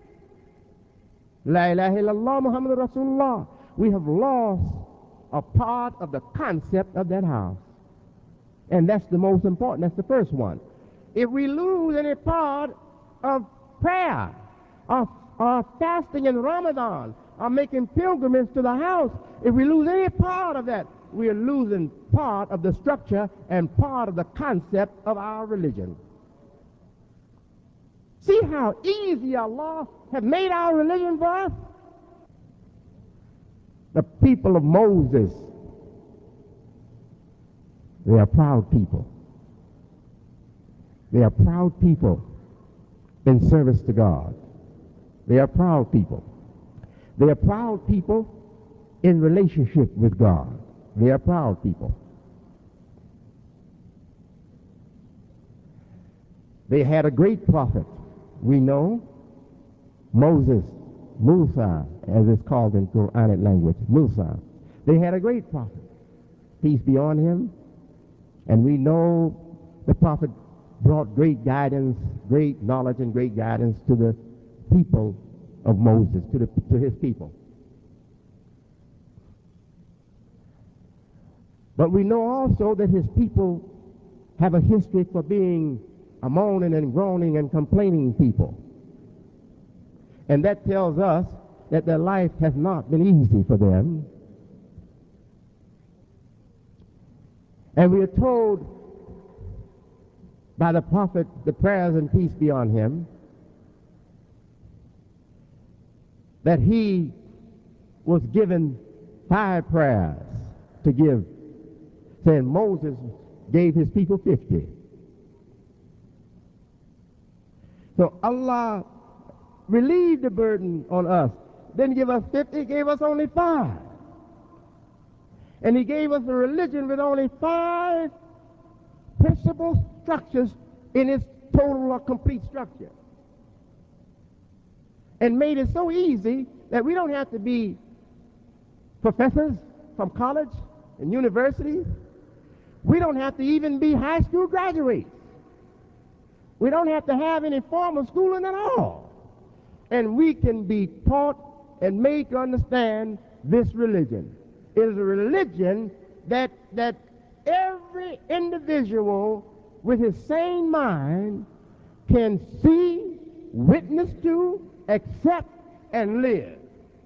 La ilaha illallah Muhammad Rasulullah, we have lost a part of the concept of that house. And that's the most important. That's the first one. if we lose any part of prayer, or, or fasting in Ramadan, or making pilgrimage to the house, if we lose any part of that, we are losing part of the structure and part of the concept of our religion. See how easy Allah has made our religion for us? The people of Moses, they are proud people. They are proud people in service to God. They are proud people. They are proud people in relationship with God. They are proud people. They had a great prophet. We know Moses, Musa, as it's called in Quranic language, Musa. They had a great prophet, peace be on him. And we know the prophet brought great guidance, great knowledge and great guidance to the people of Moses, to, the, to his people. But we know also that his people have a history for being a moaning and groaning and complaining people. And that tells us that their life has not been easy for them. And we are told by the prophet, the prayers and peace be on him, that he was given five prayers to give, saying Moses gave his people fifty. So Allah relieved the burden on us. Didn't give us fifty, he gave us only five. And he gave us a religion with only five principal structures in its total or complete structure. And made it so easy that we don't have to be professors from college and universities. We don't have to even be high school graduates. We don't have to have any formal schooling at all. And we can be taught and made to understand this religion. It is a religion that, that every individual with his sane mind can see, witness to, accept, and live.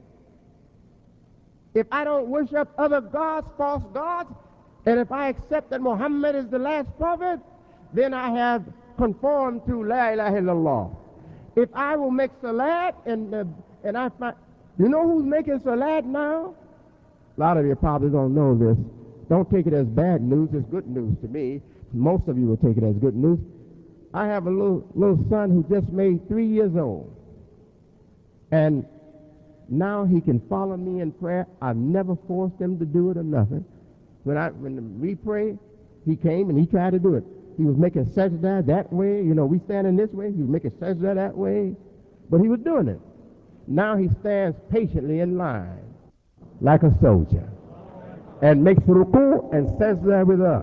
If I don't worship other gods, false gods, and if I accept that Muhammad is the last prophet, then I have conformed to La ilaha illallah. If I will make salat and, uh, and I find, you know who's making salat now? A lot of you probably don't know this. Don't take it as bad news, it's good news to me. Most of you will take it as good news. I have a little, little son who just made three years old. And now he can follow me in prayer. I've never forced him to do it or nothing. When, I, when we pray, he came and he tried to do it. He was making sajda that way. You know, we standing this way. He was making sajda that way. But he was doing it. Now he stands patiently in line like a soldier and makes ruku and sajda with us.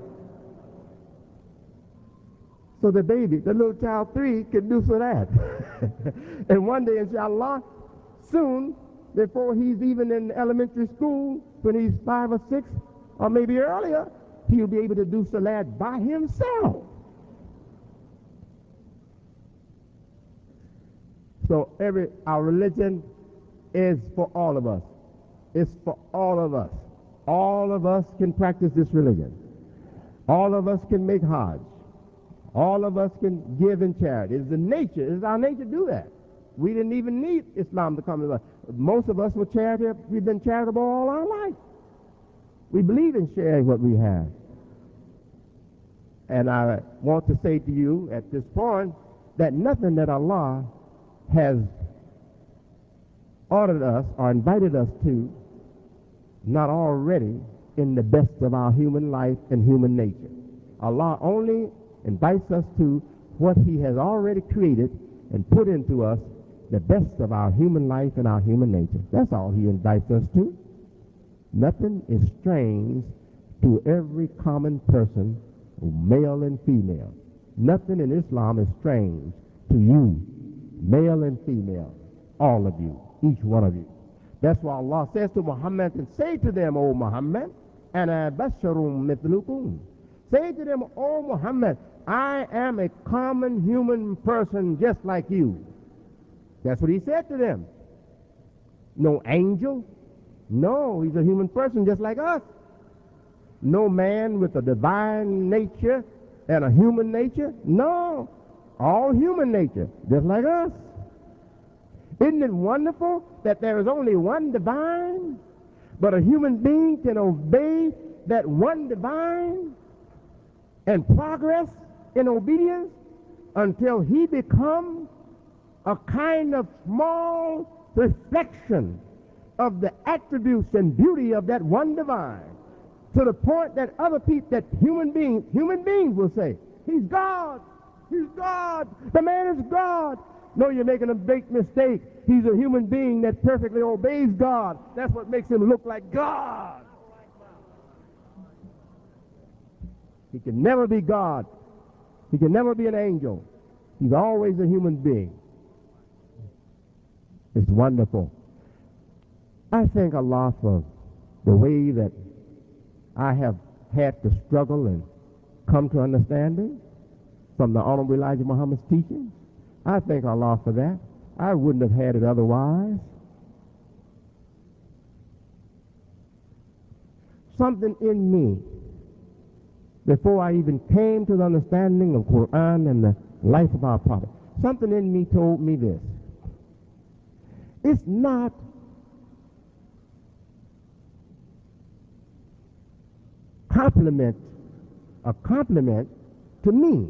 So the baby, the little child three, can do so that. And one day, inshallah, soon, before he's even in elementary school, when he's five or six, or maybe earlier, he'll be able to do salat by himself. So every our religion is for all of us. It's for all of us. All of us can practice this religion. All of us can make hajj. All of us can give in charity. It's the nature. It's our nature to do that. We didn't even need Islam to come to us. Most of us were charitable. We've been charitable all our life. We believe in sharing what we have. And I want to say to you at this point that nothing that Allah has ordered us or invited us to, not already in the best of our human life and human nature. Allah only invites us to what he has already created and put into us, the best of our human life and our human nature. That's all he invites us to. Nothing is strange to every common person, male and female. Nothing in Islam is strange to you, male and female, all of you, each one of you. That's why Allah says to Muhammad, and say to them, O Muhammad, Ana basharum mithlukum. Say to them, O Muhammad, I am a common human person just like you. That's what he said to them. No angel. No, he's a human person just like us. No man with a divine nature and a human nature. No, all human nature, just like us. Isn't it wonderful that there is only one divine, but a human being can obey that one divine and progress in obedience until he becomes a kind of small reflection of the attributes and beauty of that one divine, to the point that other people, that human beings, human beings will say, he's God, he's God, the man is God. No, you're making a big mistake. He's a human being that perfectly obeys God. That's what makes him look like God. He can never be God. He can never be an angel. He's always a human being. It's wonderful. I thank Allah for the way that I have had to struggle and come to understanding from the Honorable Elijah Muhammad's teaching. I thank Allah for that. I wouldn't have had it otherwise. Something in me, before I even came to the understanding of Quran and the life of our Prophet, something in me told me this. It's not compliment, a compliment to me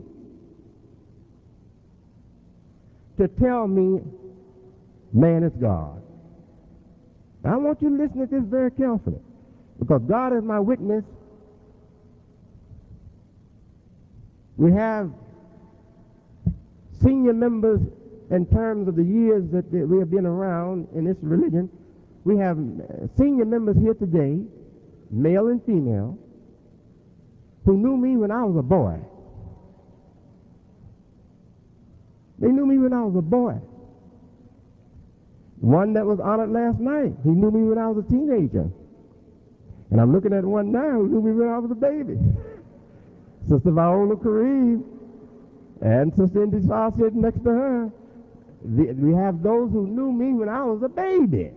to tell me man is God. Now, I want you to listen to this very carefully, because God is my witness. We have senior members in terms of the years that we have been around in this religion. We have senior members here today, male and female, who knew me when I was a boy. They knew me when I was a boy. One that was honored last night, he knew me when I was a teenager. And I'm looking at one now who knew me when I was a baby. Sister Viola Kareem and Sister Indy Saw sitting next to her. We have those who knew me when I was a baby.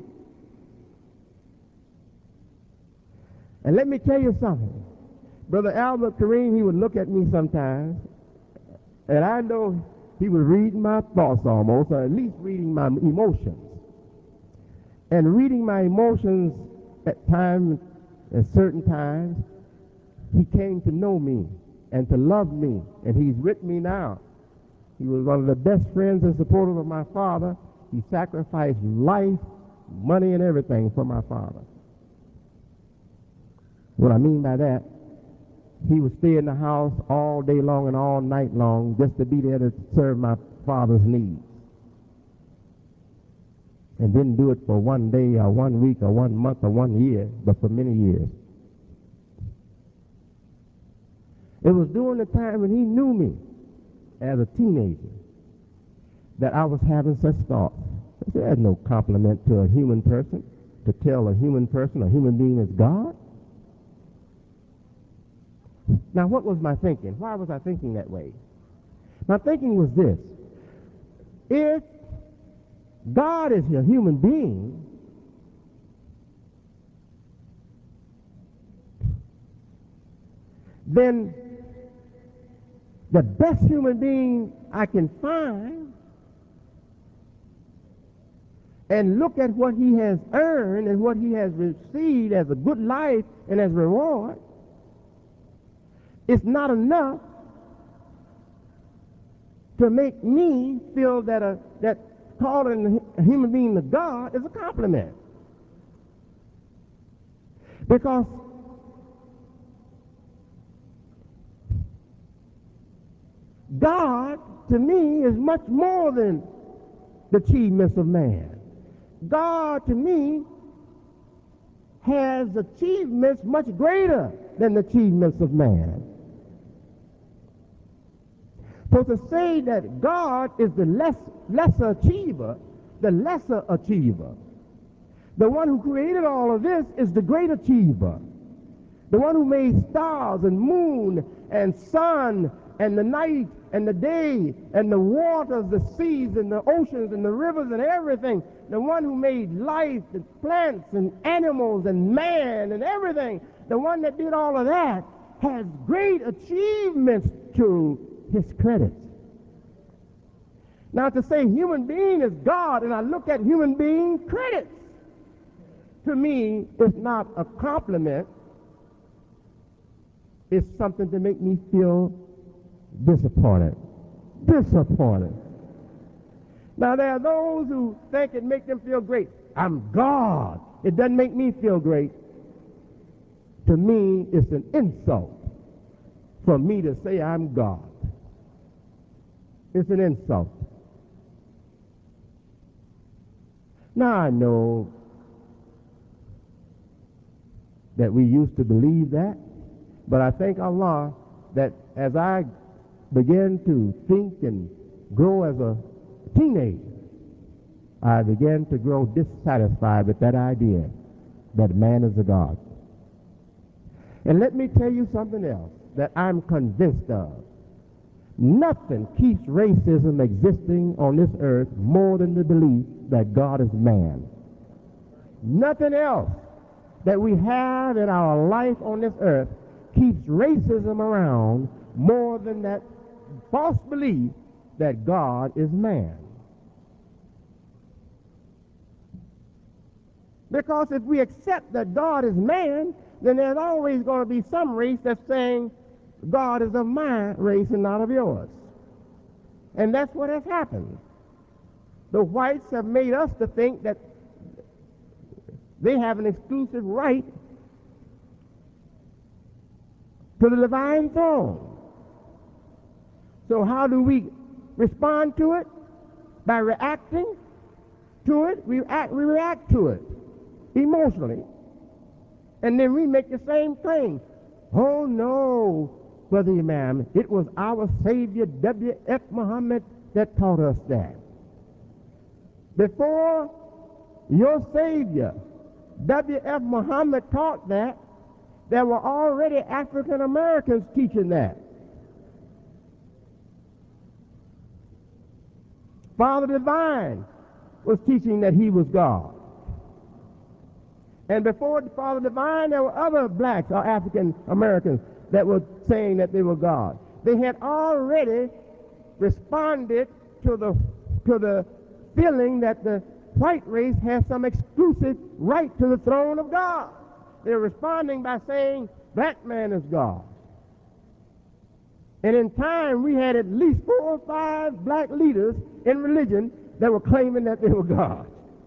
And let me tell you something. Brother Albert Kareem, he would look at me sometimes, and I know he was reading my thoughts almost, or at least reading my emotions. And reading my emotions at times, at certain times, he came to know me and to love me, and he's with me now. He was one of the best friends and supporters of my father. He sacrificed life, money, and everything for my father. What I mean by that, he would stay in the house all day long and all night long just to be there to serve my father's needs. And didn't do it for one day or one week or one month or one year, but for many years. It was during the time when he knew me as a teenager that I was having such thoughts. There's no compliment to a human person to tell a human person, a human being is God. Now, what was my thinking? Why was I thinking that way? My thinking was this. If God is a human being, then the best human being I can find and look at what he has earned and what he has received as a good life and as reward, it's not enough to make me feel that a, that calling a human being to God is a compliment. Because God, to me, is much more than the achievements of man. God, to me, has achievements much greater than the achievements of man. So to say that God is the less, lesser achiever, the lesser achiever, the one who created all of this is the great achiever. The one who made stars and moon and sun and the night and the day and the waters, the seas and the oceans and the rivers and everything, the one who made life and plants and animals and man and everything, the one that did all of that, has great achievements to his credit. Now, to say human being is God, and I look at human being credits, to me, is not a compliment. It's something to make me feel disappointed. Disappointed. Now, there are those who think it makes them feel great. I'm God. It doesn't make me feel great. To me, it's an insult for me to say I'm God. It's an insult. Now, I know that we used to believe that, but I thank Allah that as I began to think and grow as a teenager, I began to grow dissatisfied with that idea that man is a God. And let me tell you something else that I'm convinced of. Nothing keeps racism existing on this earth more than the belief that God is man. Nothing else that we have in our life on this earth keeps racism around more than that false belief that God is man. Because if we accept that God is man, then there's always going to be some race that's saying God is of my race and not of yours. And that's what has happened. The whites have made us to think that they have an exclusive right to the divine throne. So how do we respond to it? By reacting to it. We, act, we react to it emotionally. And then we make the same thing. Oh no, Brother Imam, it was our Savior W F Muhammad that taught us that. Before your Savior W F Muhammad taught that, there were already African Americans teaching that. Father Divine was teaching that he was God. And before Father Divine, there were other blacks or African Americans that were saying that they were God. They had already responded to the, to the feeling that the white race has some exclusive right to the throne of God. They're responding by saying, black man is God. And in time, we had at least four or five black leaders in religion that were claiming that they were God.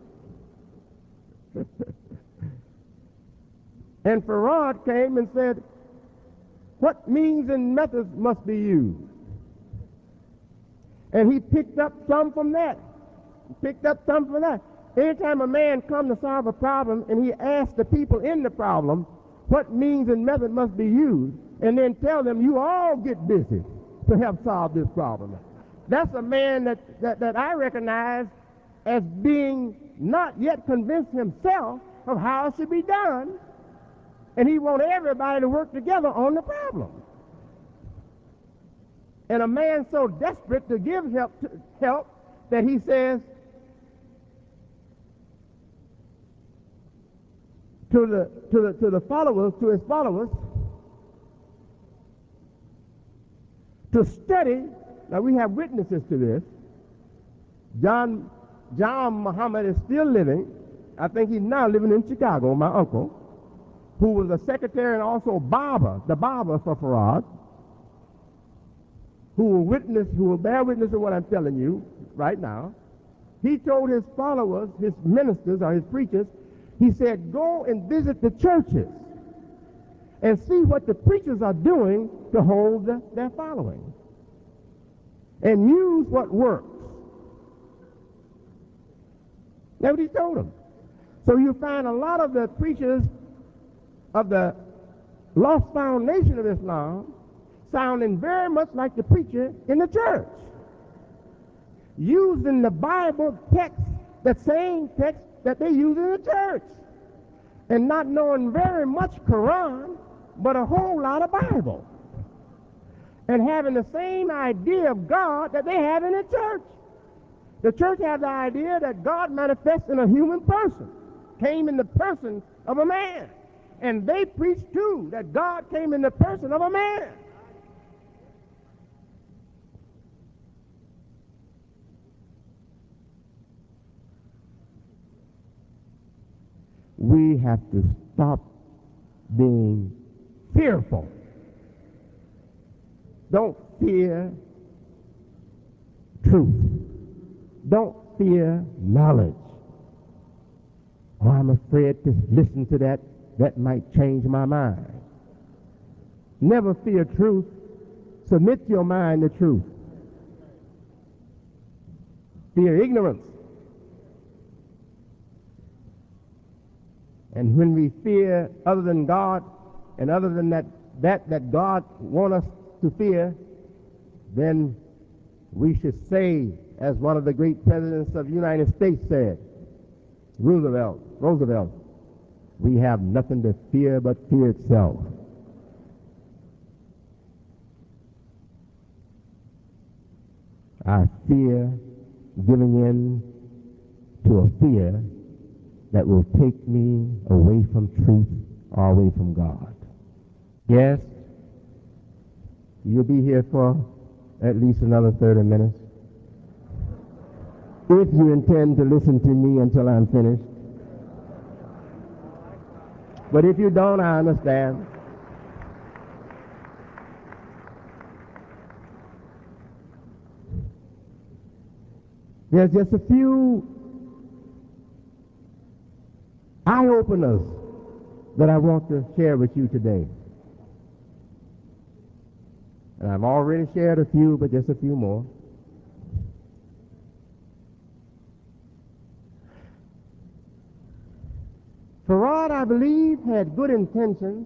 And Farad came and said, what means and methods must be used? And he picked up some from that. Picked up some from that. Anytime a man comes to solve a problem and he asks the people in the problem what means and method must be used, and then tell them you all get busy to help solve this problem. That's a man that, that, that I recognize as being not yet convinced himself of how it should be done, and he wants everybody to work together on the problem. And a man so desperate to give help, to help that he says to the, to the, to the followers, to his followers, to study. Now we have witnesses to this. John, John Muhammad is still living. I think he's now living in Chicago, my uncle, who was a secretary and also barber, the barber for Farad, who will witness, who will bear witness to what I'm telling you right now. He told his followers, his ministers or his preachers, he said, go and visit the churches and see what the preachers are doing to hold the, their following. And use what works. That's what he told them. So you find a lot of the preachers of the lost foundation of Islam sounding very much like the preacher in the church, using the Bible text, the same text that they use in the church, and not knowing very much Quran, but a whole lot of Bible. and having the same idea of God that they have in the church. The church has the idea that God manifests in a human person, came in the person of a man. And they preach too that God came in the person of a man. We have to stop being fearful. Don't fear truth. Don't fear knowledge. Oh, I'm afraid to listen to that. That might change my mind. Never fear truth. Submit your mind to truth. Fear ignorance. And when we fear other than God and other than that that, that God wants us to fear, then we should say, as one of the great presidents of the United States said, Roosevelt, Roosevelt, we have nothing to fear but fear itself. I fear giving in to a fear that will take me away from truth or away from God. Yes, you'll be here for at least another thirty minutes. If you intend to listen to me until I'm finished. But if you don't, I understand. There's just a few eye-openers that I want to share with you today. And I've already shared a few, but just a few more. Farad, I believe, had good intentions,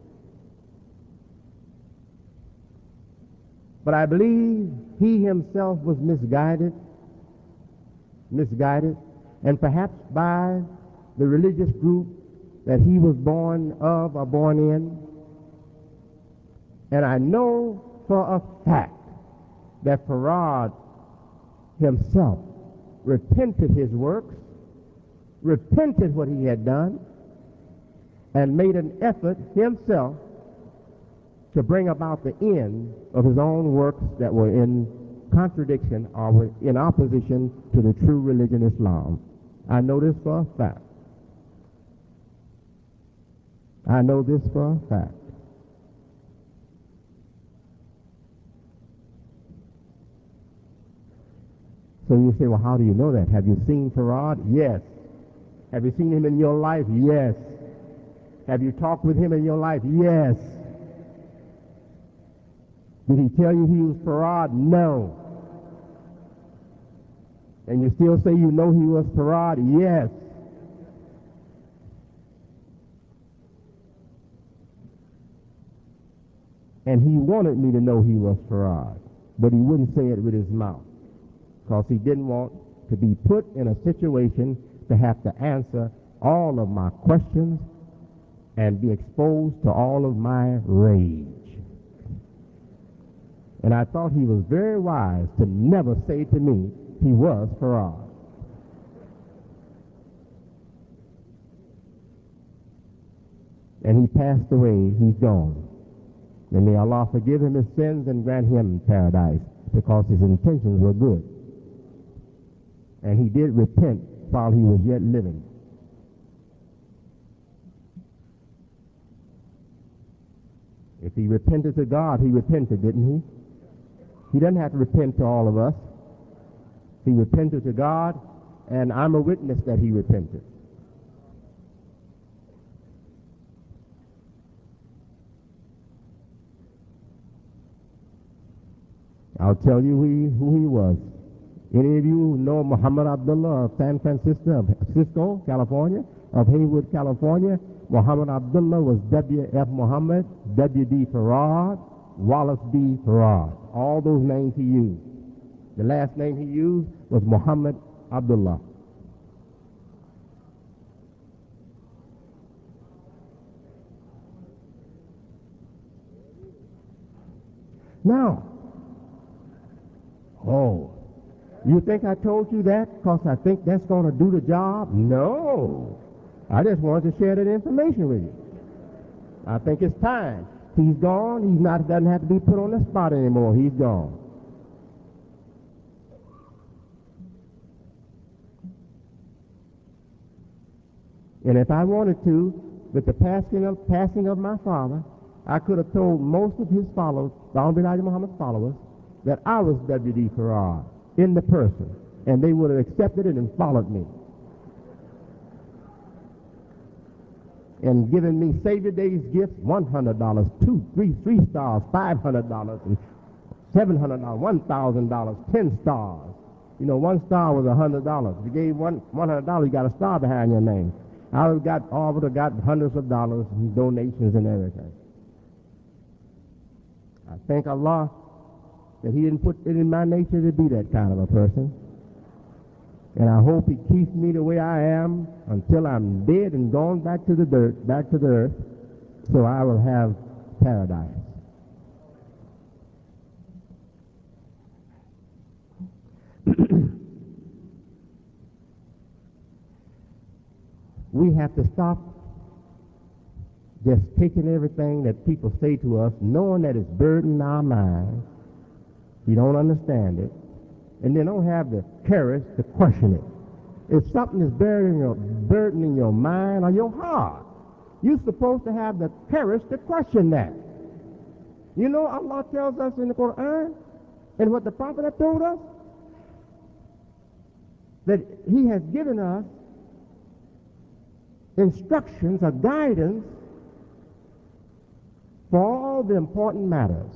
but I believe he himself was misguided, misguided, and perhaps by the religious group that he was born of or born in. And I know for a fact that Farad himself repented his works, repented what he had done, and made an effort himself to bring about the end of his own works that were in contradiction or were in opposition to the true religion Islam. I know this for a fact. I know this for a fact. So you say, well, how do you know that? Have you seen Farad? Yes. Have you seen him in your life? Yes. Have you talked with him in your life? Yes. Did he tell you he was Farad? No. And you still say you know he was Farad? Yes. And he wanted me to know he was Farad, but he wouldn't say it with his mouth because he didn't want to be put in a situation to have to answer all of my questions and be exposed to all of my rage. And I thought he was very wise to never say to me he was Farad. And he passed away. He's gone. And may Allah forgive him his sins and grant him paradise because his intentions were good. And he did repent while he was yet living. If he repented to God, he repented, didn't he? He doesn't have to repent to all of us. He repented to God, and I'm a witness that he repented. I'll tell you who he, who he was. Any of you know Muhammad Abdullah of San Francisco, of Cisco, California, of Haywood, California? Muhammad Abdullah was W F Muhammad, W D Farad, Wallace B. Farad. All those names he used. The last name he used was Muhammad Abdullah. now. Oh, you think I told you that because I think that's going to do the job? No. I just wanted to share that information with you. I think it's time. He's gone. He's not, doesn't have to be put on the spot anymore. He's gone. And if I wanted to, with the passing of, passing of my father, I could have told most of his followers, Donald bin Elijah Muhammad's followers, that I was W D Farrar in the person, and they would have accepted it and followed me. And given me Savior Day's gifts, one hundred dollars, two, three, three stars, five hundred dollars, and seven hundred dollars, one thousand dollars, ten stars. You know, one star was one hundred dollars. If you gave one, one hundred dollars, you got a star behind your name. I would have got, all would have got hundreds of dollars in donations and everything. I thank Allah that He didn't put it in my nature to be that kind of a person. And I hope He keeps me the way I am until I'm dead and gone back to the dirt, back to the earth, so I will have paradise. We have to stop just taking everything that people say to us, knowing that it's burdening our minds. We don't understand it. And they don't have the courage to question it. If something is burdening your, burdening your mind or your heart, you're supposed to have the courage to question that. You know, Allah tells us in the Quran, and what the Prophet has told us, that He has given us instructions or guidance for all the important matters.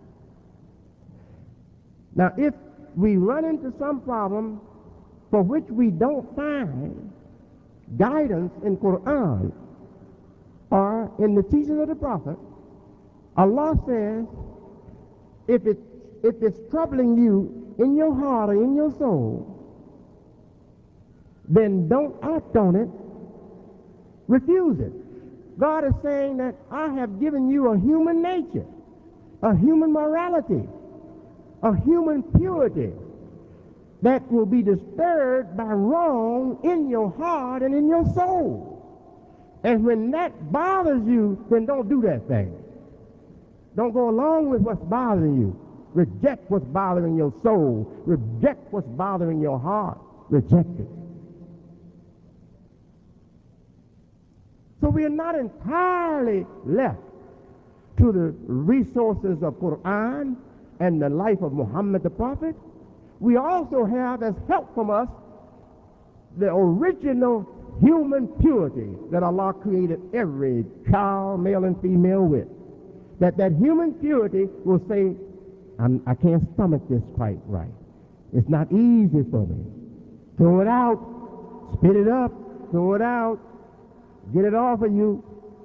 Now, if we run into some problem for which we don't find guidance in Quran or in the teachings of the Prophet, Allah says, if it's, if it's troubling you in your heart or in your soul, then don't act on it. Refuse it. God is saying that I have given you a human nature, a human morality, a human purity that will be disturbed by wrong in your heart and in your soul. And when that bothers you, then don't do that thing. Don't go along with what's bothering you. Reject what's bothering your soul. Reject what's bothering your heart. Reject it. So we are not entirely left to the resources of Quran and the life of Muhammad the Prophet. We also have as help from us the original human purity that Allah created every child, male and female, with. That that human purity will say, I'm, I can't stomach this quite right. It's not easy for me. Throw it out. Spit it up. Throw it out. Get it off of you.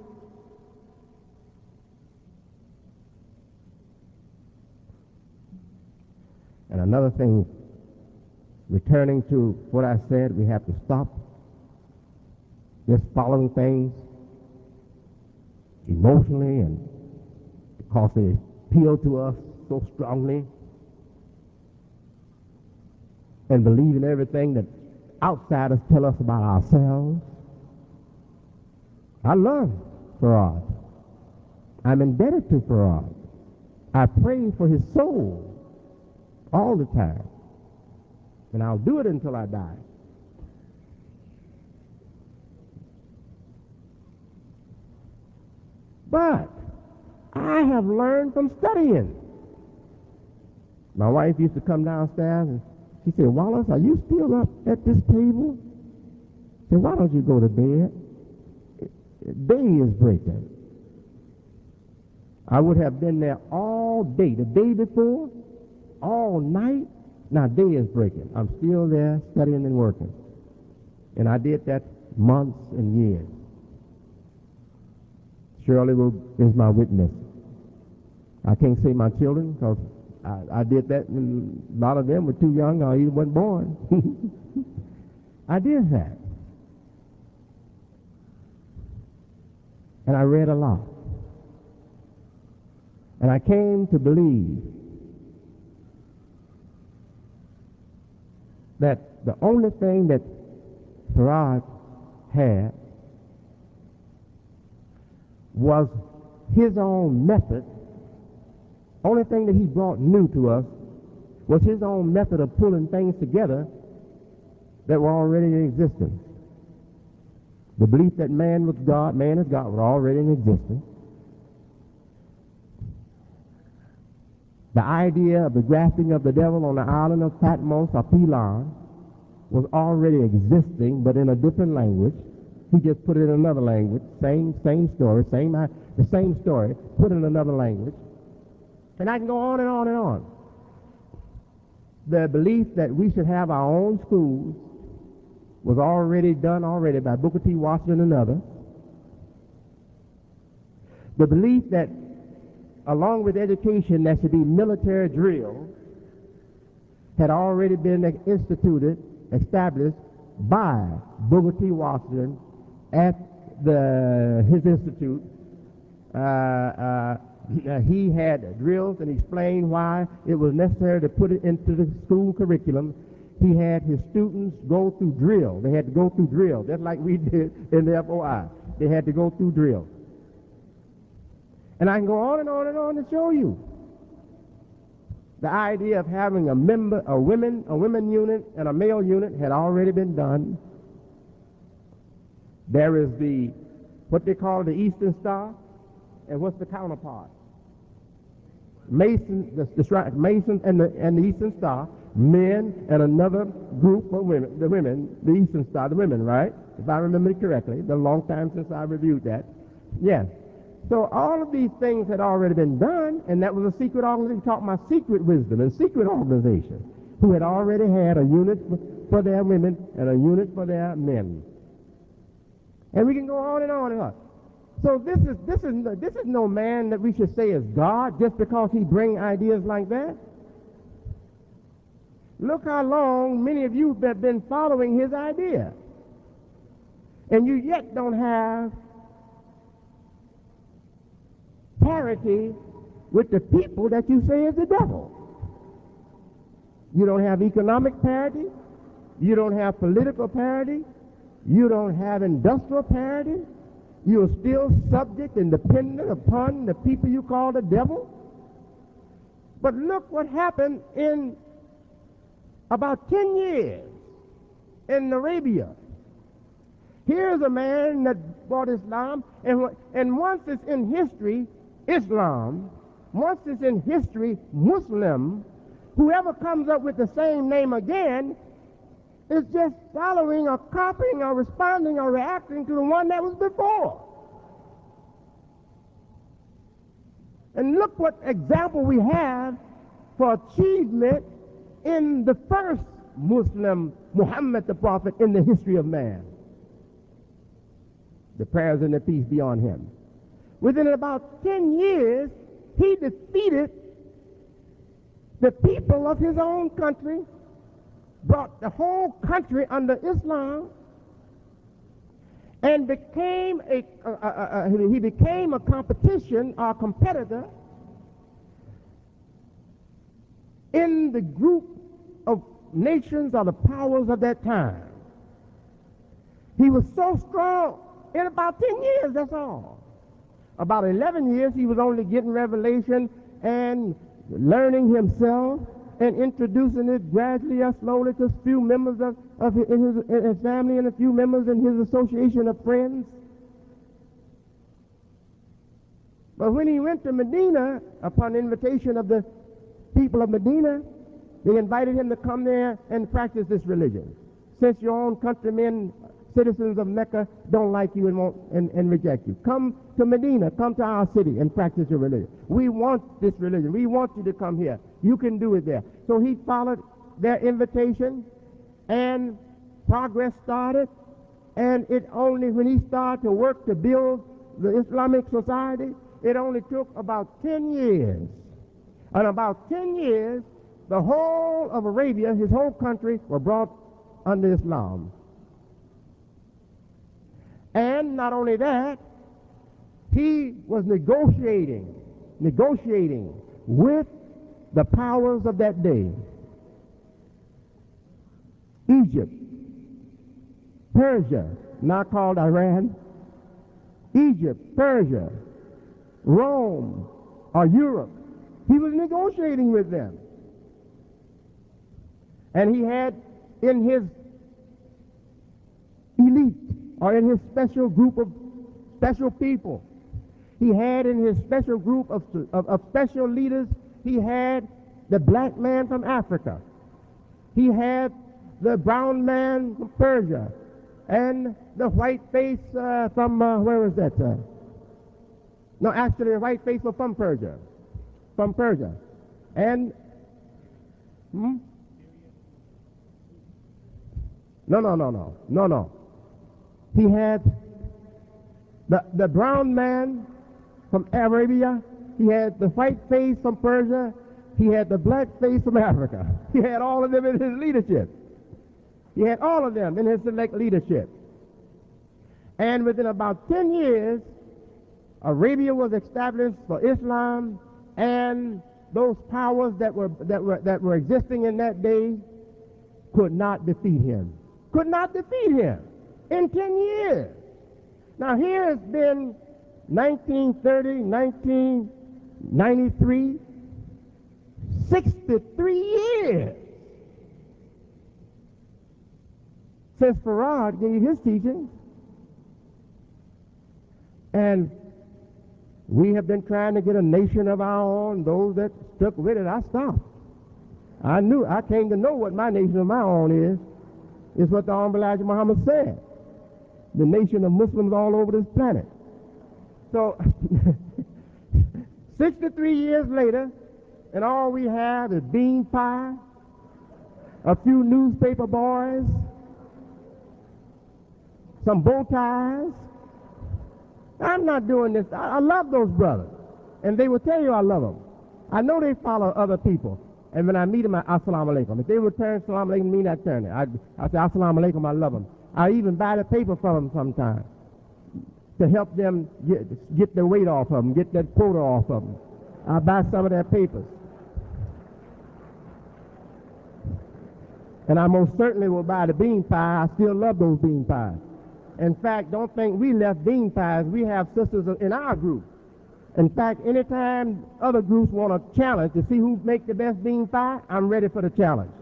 And another thing, returning to what I said, we have to stop just following things emotionally and because they appeal to us so strongly and believe in everything that outsiders tell us about ourselves. I love Farad. I'm indebted to Farad. I pray for his soul all the time. And I'll do it until I die. But I have learned from studying. My wife used to come downstairs and she said, Wallace, are you still up at this table? I said, why don't you go to bed? Day is breaking. I would have been there all day, the day before, all night. Now day is breaking. I'm still there studying and working. And I did that months and years. Shirley will, is my witness. I can't say my children because I, I did that and a lot of them were too young or even weren't born. I did that. And I read a lot. And I came to believe that the only thing that Farad had was his own method. Only thing that he brought new to us was his own method of pulling things together that were already in existence. The belief that man was God, man is God, was already in existence. The idea of the grafting of the devil on the island of Patmos or Pelon was already existing, but in a different language. He just put it in another language. Same, same story, same, the same story, put it in another language. And I can go on and on and on. The belief that we should have our own schools was already done already by Booker T. Washington and others. The belief that along with education there should be military drill had already been instituted, established by Booker T. Washington at the, his institute. Uh, uh, he had drills and explained why it was necessary to put it into the school curriculum. He had his students go through drill. They had to go through drill, just like we did in the F O I. They had to go through drill. And I can go on and on and on to show you. The idea of having a member, a women, a women unit and a male unit had already been done. There is the, what they call the Eastern Star, and what's the counterpart? Mason, the, the Masons and the, and the Eastern Star, men and another group of women, the women, the Eastern Star, the women, right? If I remember it correctly, it's been a long time since I reviewed that. Yes. So all of these things had already been done, and that was a secret organization. Talking about secret wisdom and secret organization, who had already had a unit for their women and a unit for their men. And we can go on and on and on. So this is this is this is no man that we should say is God just because he bring ideas like that. Look how long many of you have been following his idea, and you yet don't have parity with the people that you say is the devil. You don't have economic parity. You don't have political parity. You don't have industrial parity. You are still subject and dependent upon the people you call the devil. But look what happened in about ten years in Arabia. Here's a man that brought Islam, and, and once it's in history, Islam, once it's in history, Muslim, whoever comes up with the same name again is just following or copying or responding or reacting to the one that was before. And look what example we have for achievement in the first Muslim, Muhammad the Prophet, in the history of man. The prayers and the peace be on him. Within about ten years, he defeated the people of his own country, brought the whole country under Islam, and became a, uh, uh, uh, he became a competition or competitor in the group of nations or the powers of that time. He was so strong in about ten years, that's all. About eleven years, he was only getting revelation and learning himself and introducing it gradually or slowly to a few members of, of his, in his, in his family and a few members in his association of friends. But when he went to Medina, upon invitation of the people of Medina, they invited him to come there and practice this religion. Since your own countrymen, citizens of Mecca, don't like you and, won't, and, and reject you, come to Medina, come to our city and practice your religion. We want this religion. We want you to come here. You can do it there. So he followed their invitation, and progress started. And it only, when he started to work to build the Islamic society, it only took about ten years. And about ten years, the whole of Arabia, his whole country, were brought under Islam. And not only that, he was negotiating, negotiating with the powers of that day. Egypt, Persia, now called Iran, Egypt, Persia, Rome, or Europe. He was negotiating with them. And he had in his elite, or in his special group of special people, he had in his special group of, of, of special leaders, he had the black man from Africa. He had the brown man from Persia, and the white face uh, from, uh, where was that? Uh, no, actually, the white face was from Persia, from Persia. And, hmm? No, no, no, no, no, no. He had the, the brown man from Arabia. He had the white face from Persia. He had the black face from Africa. He had all of them in his leadership. He had all of them in his select leadership. And within about ten years, Arabia was established for Islam, and those powers that were, that were, that were existing in that day could not defeat him. Could not defeat him in ten years. Now here has been nineteen thirty, nineteen ninety-three, sixty-three years since Farad gave his teachings. And we have been trying to get a nation of our own. Those that stuck with it, I stopped. I knew, I came to know what my nation of my own is. It's what the Honorable Elijah Muhammad said. The nation of Muslims all over this planet. So, sixty-three years later, and all we have is bean pie, a few newspaper boys, some bow ties. I'm not doing this. I, I love those brothers, and they will tell you I love them. I know they follow other people, and when I meet them, I assalamu alaikum. If they return assalamu alaikum to me, I turn it. I, I say assalamu alaikum, I love them. I even buy the paper from them sometimes to help them get, get the weight off of them, get that quota off of them. I buy some of their papers. And I most certainly will buy the bean pie. I still love those bean pies. In fact, don't think we left bean pies. We have sisters in our group. In fact, anytime other groups want a challenge to see who make the best bean pie, I'm ready for the challenge.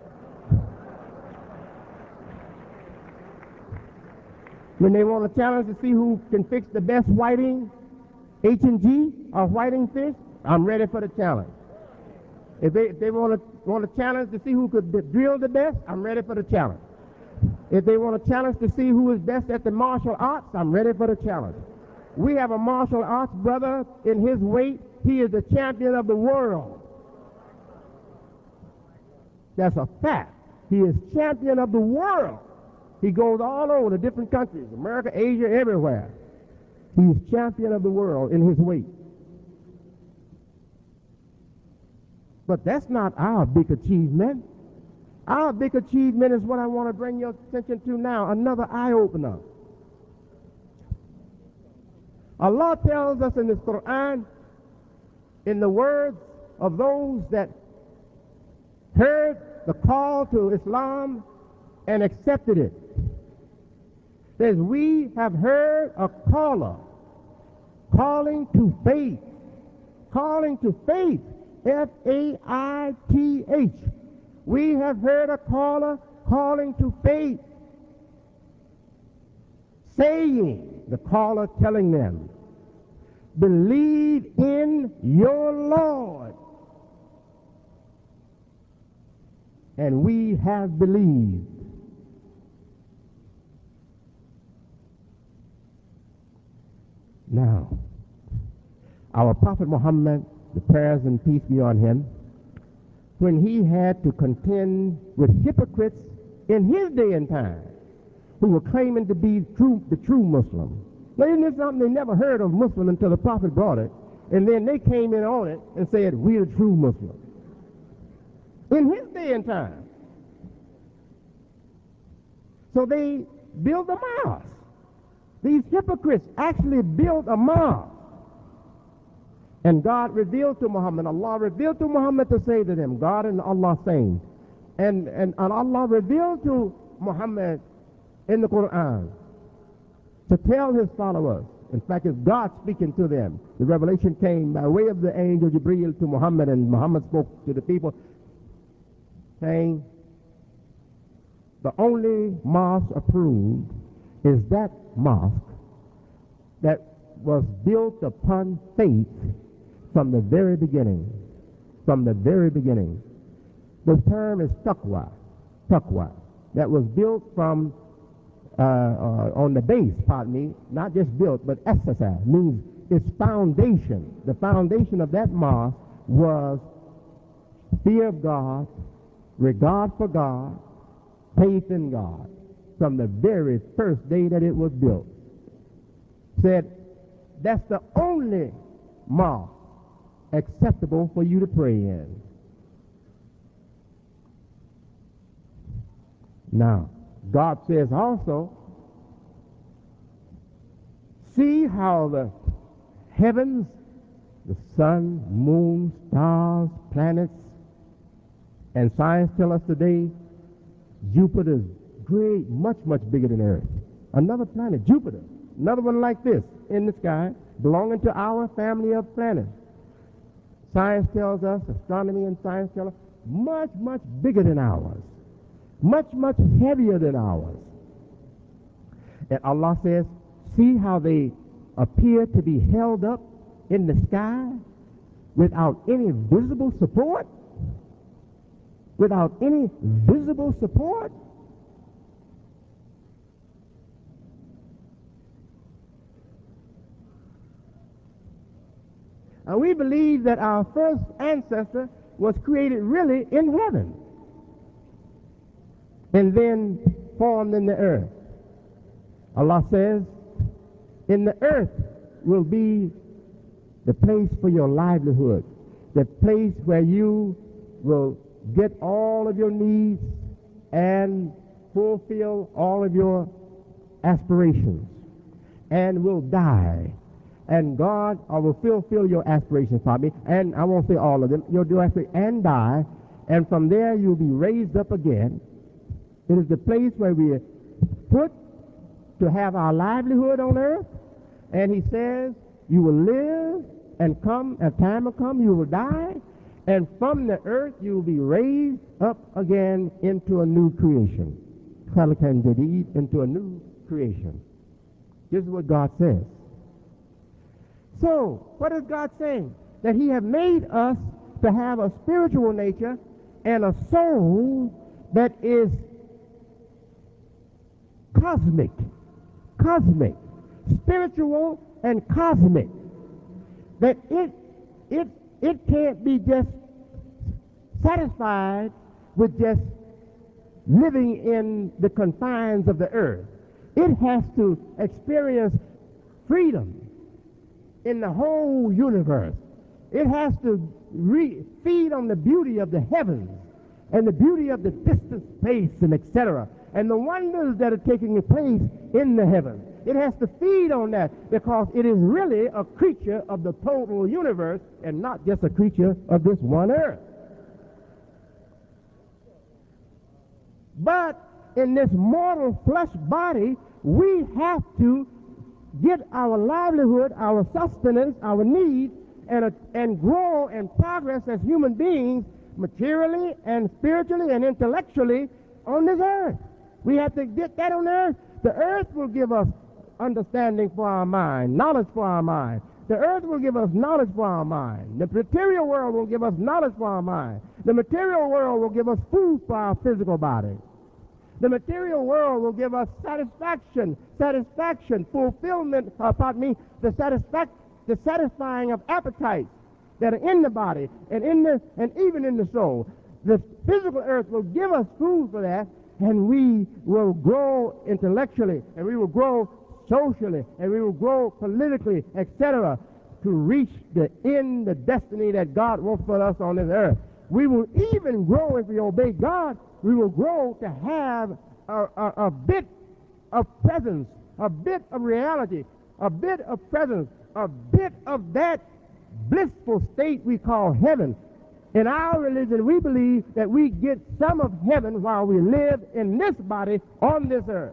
When they want a challenge to see who can fix the best whiting, H and G, or whiting fish, I'm ready for the challenge. If they, if they want, to, want a challenge to see who could d- drill the best, I'm ready for the challenge. If they want a challenge to see who is best at the martial arts, I'm ready for the challenge. We have a martial arts brother in his weight. He is the champion of the world. That's a fact. He is champion of the world. He goes all over the different countries, America, Asia, everywhere. He's champion of the world in his weight. But that's not our big achievement. Our big achievement is what I want to bring your attention to now, another eye-opener. Allah tells us in the Quran, in the words of those that heard the call to Islam and accepted it, says, we have heard a caller calling to faith, calling to faith, F A I T H. We have heard a caller calling to faith, saying, the caller telling them, believe in your Lord. And we have believed. Now, our Prophet Muhammad, the prayers and peace be on him, when he had to contend with hypocrites in his day and time who were claiming to be true, the true Muslim. Now, isn't this something they never heard of Muslim until the Prophet brought it, and then they came in on it and said, we're true Muslims. In his day and time. So they built a mosque. These hypocrites actually built a mosque. And God revealed to Muhammad, Allah revealed to Muhammad to say to them, God and Allah saying, and, and, and Allah revealed to Muhammad in the Quran to tell his followers. In fact, it's God speaking to them. The revelation came by way of the angel Jibreel to Muhammad, and Muhammad spoke to the people, saying, the only mosque approved is that mosque that was built upon faith from the very beginning. From the very beginning. The term is taqwa. Taqwa. That was built from, uh, uh, on the base, pardon me, not just built, but asasa, means its foundation. The foundation of that mosque was fear of God, regard for God, faith in God, from the very first day that it was built. Said, that's the only mosque acceptable for you to pray in. Now, God says also, see how the heavens, the sun, moon, stars, planets, and science tell us today, Jupiter is great, much, much bigger than Earth. Another planet, Jupiter, another one like this in the sky, belonging to our family of planets. Science tells us, astronomy and science tell us, much, much bigger than ours. Much, much heavier than ours. And Allah says, see how they appear to be held up in the sky without any visible support? Without any visible support? And we believe that our first ancestor was created really in heaven and then formed in the earth. Allah says, in the earth will be the place for your livelihood, the place where you will get all of your needs and fulfill all of your aspirations, and will die. And God I will fulfill your aspirations for me, and I won't say all of them, you'll do aspirations and die, and from there you'll be raised up again. It is the place where we are put to have our livelihood on earth, and he says, you will live, and come, a time will come, you will die, and from the earth you will be raised up again into a new creation. Khalaqan Jadid, into a new creation. This is what God says. So, what is God saying? That he has made us to have a spiritual nature and a soul that is cosmic. Cosmic. Spiritual and cosmic. That it, it, it can't be just satisfied with just living in the confines of the earth. It has to experience freedom in the whole universe. It has to re- feed on the beauty of the heavens and the beauty of the distant space and et cetera and the wonders that are taking place in the heavens. It has to feed on that because it is really a creature of the total universe and not just a creature of this one earth. But in this mortal flesh body, we have to get our livelihood, our sustenance, our needs, and, uh, and grow and progress as human beings materially and spiritually and intellectually on this earth. We have to get that on earth. The earth will give us understanding for our mind, knowledge for our mind. The earth will give us knowledge for our mind. The material world will give us knowledge for our mind. The material world will give us food for our physical body. The material world will give us satisfaction, satisfaction, fulfillment, uh, pardon me, the, satisfac- the satisfying of appetites that are in the body and in the and even in the soul. The physical earth will give us food for that, and we will grow intellectually, and we will grow socially, and we will grow politically, et cetera, to reach the end, the destiny that God wants for us on this earth. We will even grow, if we obey God, we will grow to have a, a, a bit of presence, a bit of reality, a bit of presence, a bit of that blissful state we call heaven. In our religion, we believe that we get some of heaven while we live in this body on this earth.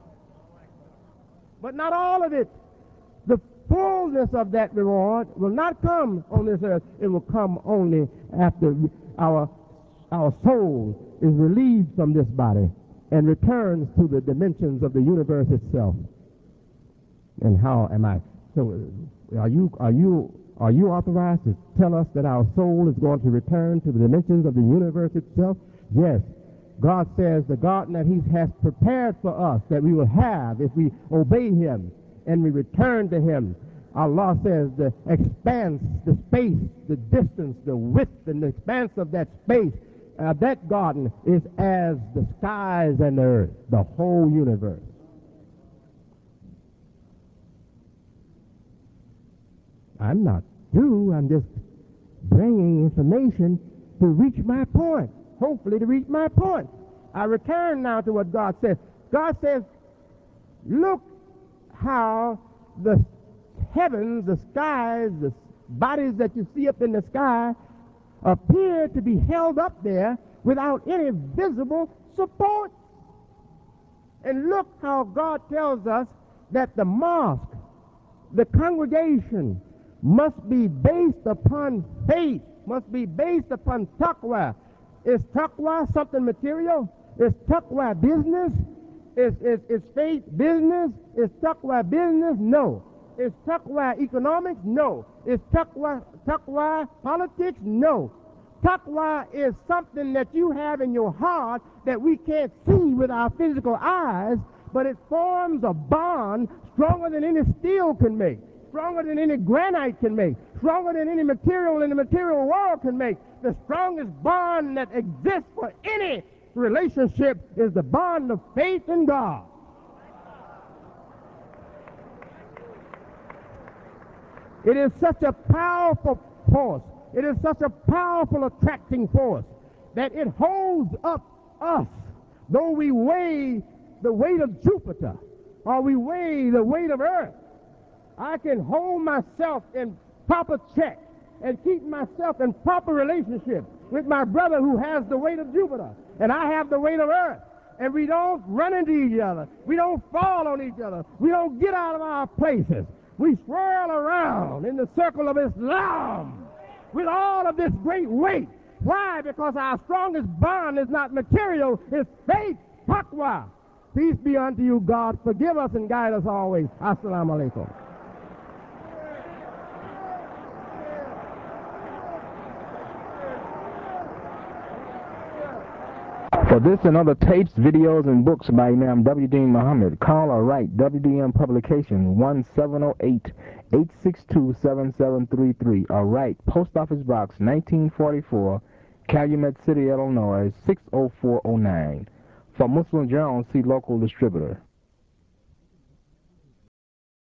But not all of it. The fullness of that reward will not come on this earth. It will come only after our, our soul is relieved from this body and returns to the dimensions of the universe itself. And how am I? So are you, are you, are you authorized to tell us that our soul is going to return to the dimensions of the universe itself? Yes. God says the garden that he has prepared for us that we will have if we obey him and we return to him. Allah says the expanse, the space, the distance, the width and the expanse of that space, uh, that garden is as the skies and the earth, the whole universe. I'm not through. I'm just bringing information to reach my point. Hopefully to reach my point. I return now to what God says. God says, look how the heavens, the skies, the bodies that you see up in the sky appear to be held up there without any visible support. And look how God tells us that the mosque, the congregation, must be based upon faith, must be based upon taqwa. Is taqwa something material? Is taqwa business? Is, is, is faith business? Is taqwa business? No. Is taqwa economics? No. Is taqwa, taqwa politics? No. Taqwa is something that you have in your heart that we can't see with our physical eyes, but it forms a bond stronger than any steel can make, stronger than any granite can make, stronger than any material in the material world can make. The strongest bond that exists for any relationship is the bond of faith in God. It is such a powerful force. It is such a powerful attracting force that it holds up us, though we weigh the weight of Jupiter or we weigh the weight of Earth. I can hold myself in proper check and keep myself in proper relationship with my brother who has the weight of Jupiter and I have the weight of Earth. And we don't run into each other. We don't fall on each other. We don't get out of our places. We swirl around in the circle of Islam with all of this great weight. Why? Because our strongest bond is not material, it's faith, taqwa. Peace be unto you, God. Forgive us and guide us always. Assalamu alaikum. For this and other tapes, videos, and books by Imam W. Deen Muhammad, call or write W D M Publication one seven zero eight, eight six two, seven seven three three or write Post Office Box nineteen forty-four, Calumet City, Illinois six oh four oh nine. For Muslim Journal, see local distributor.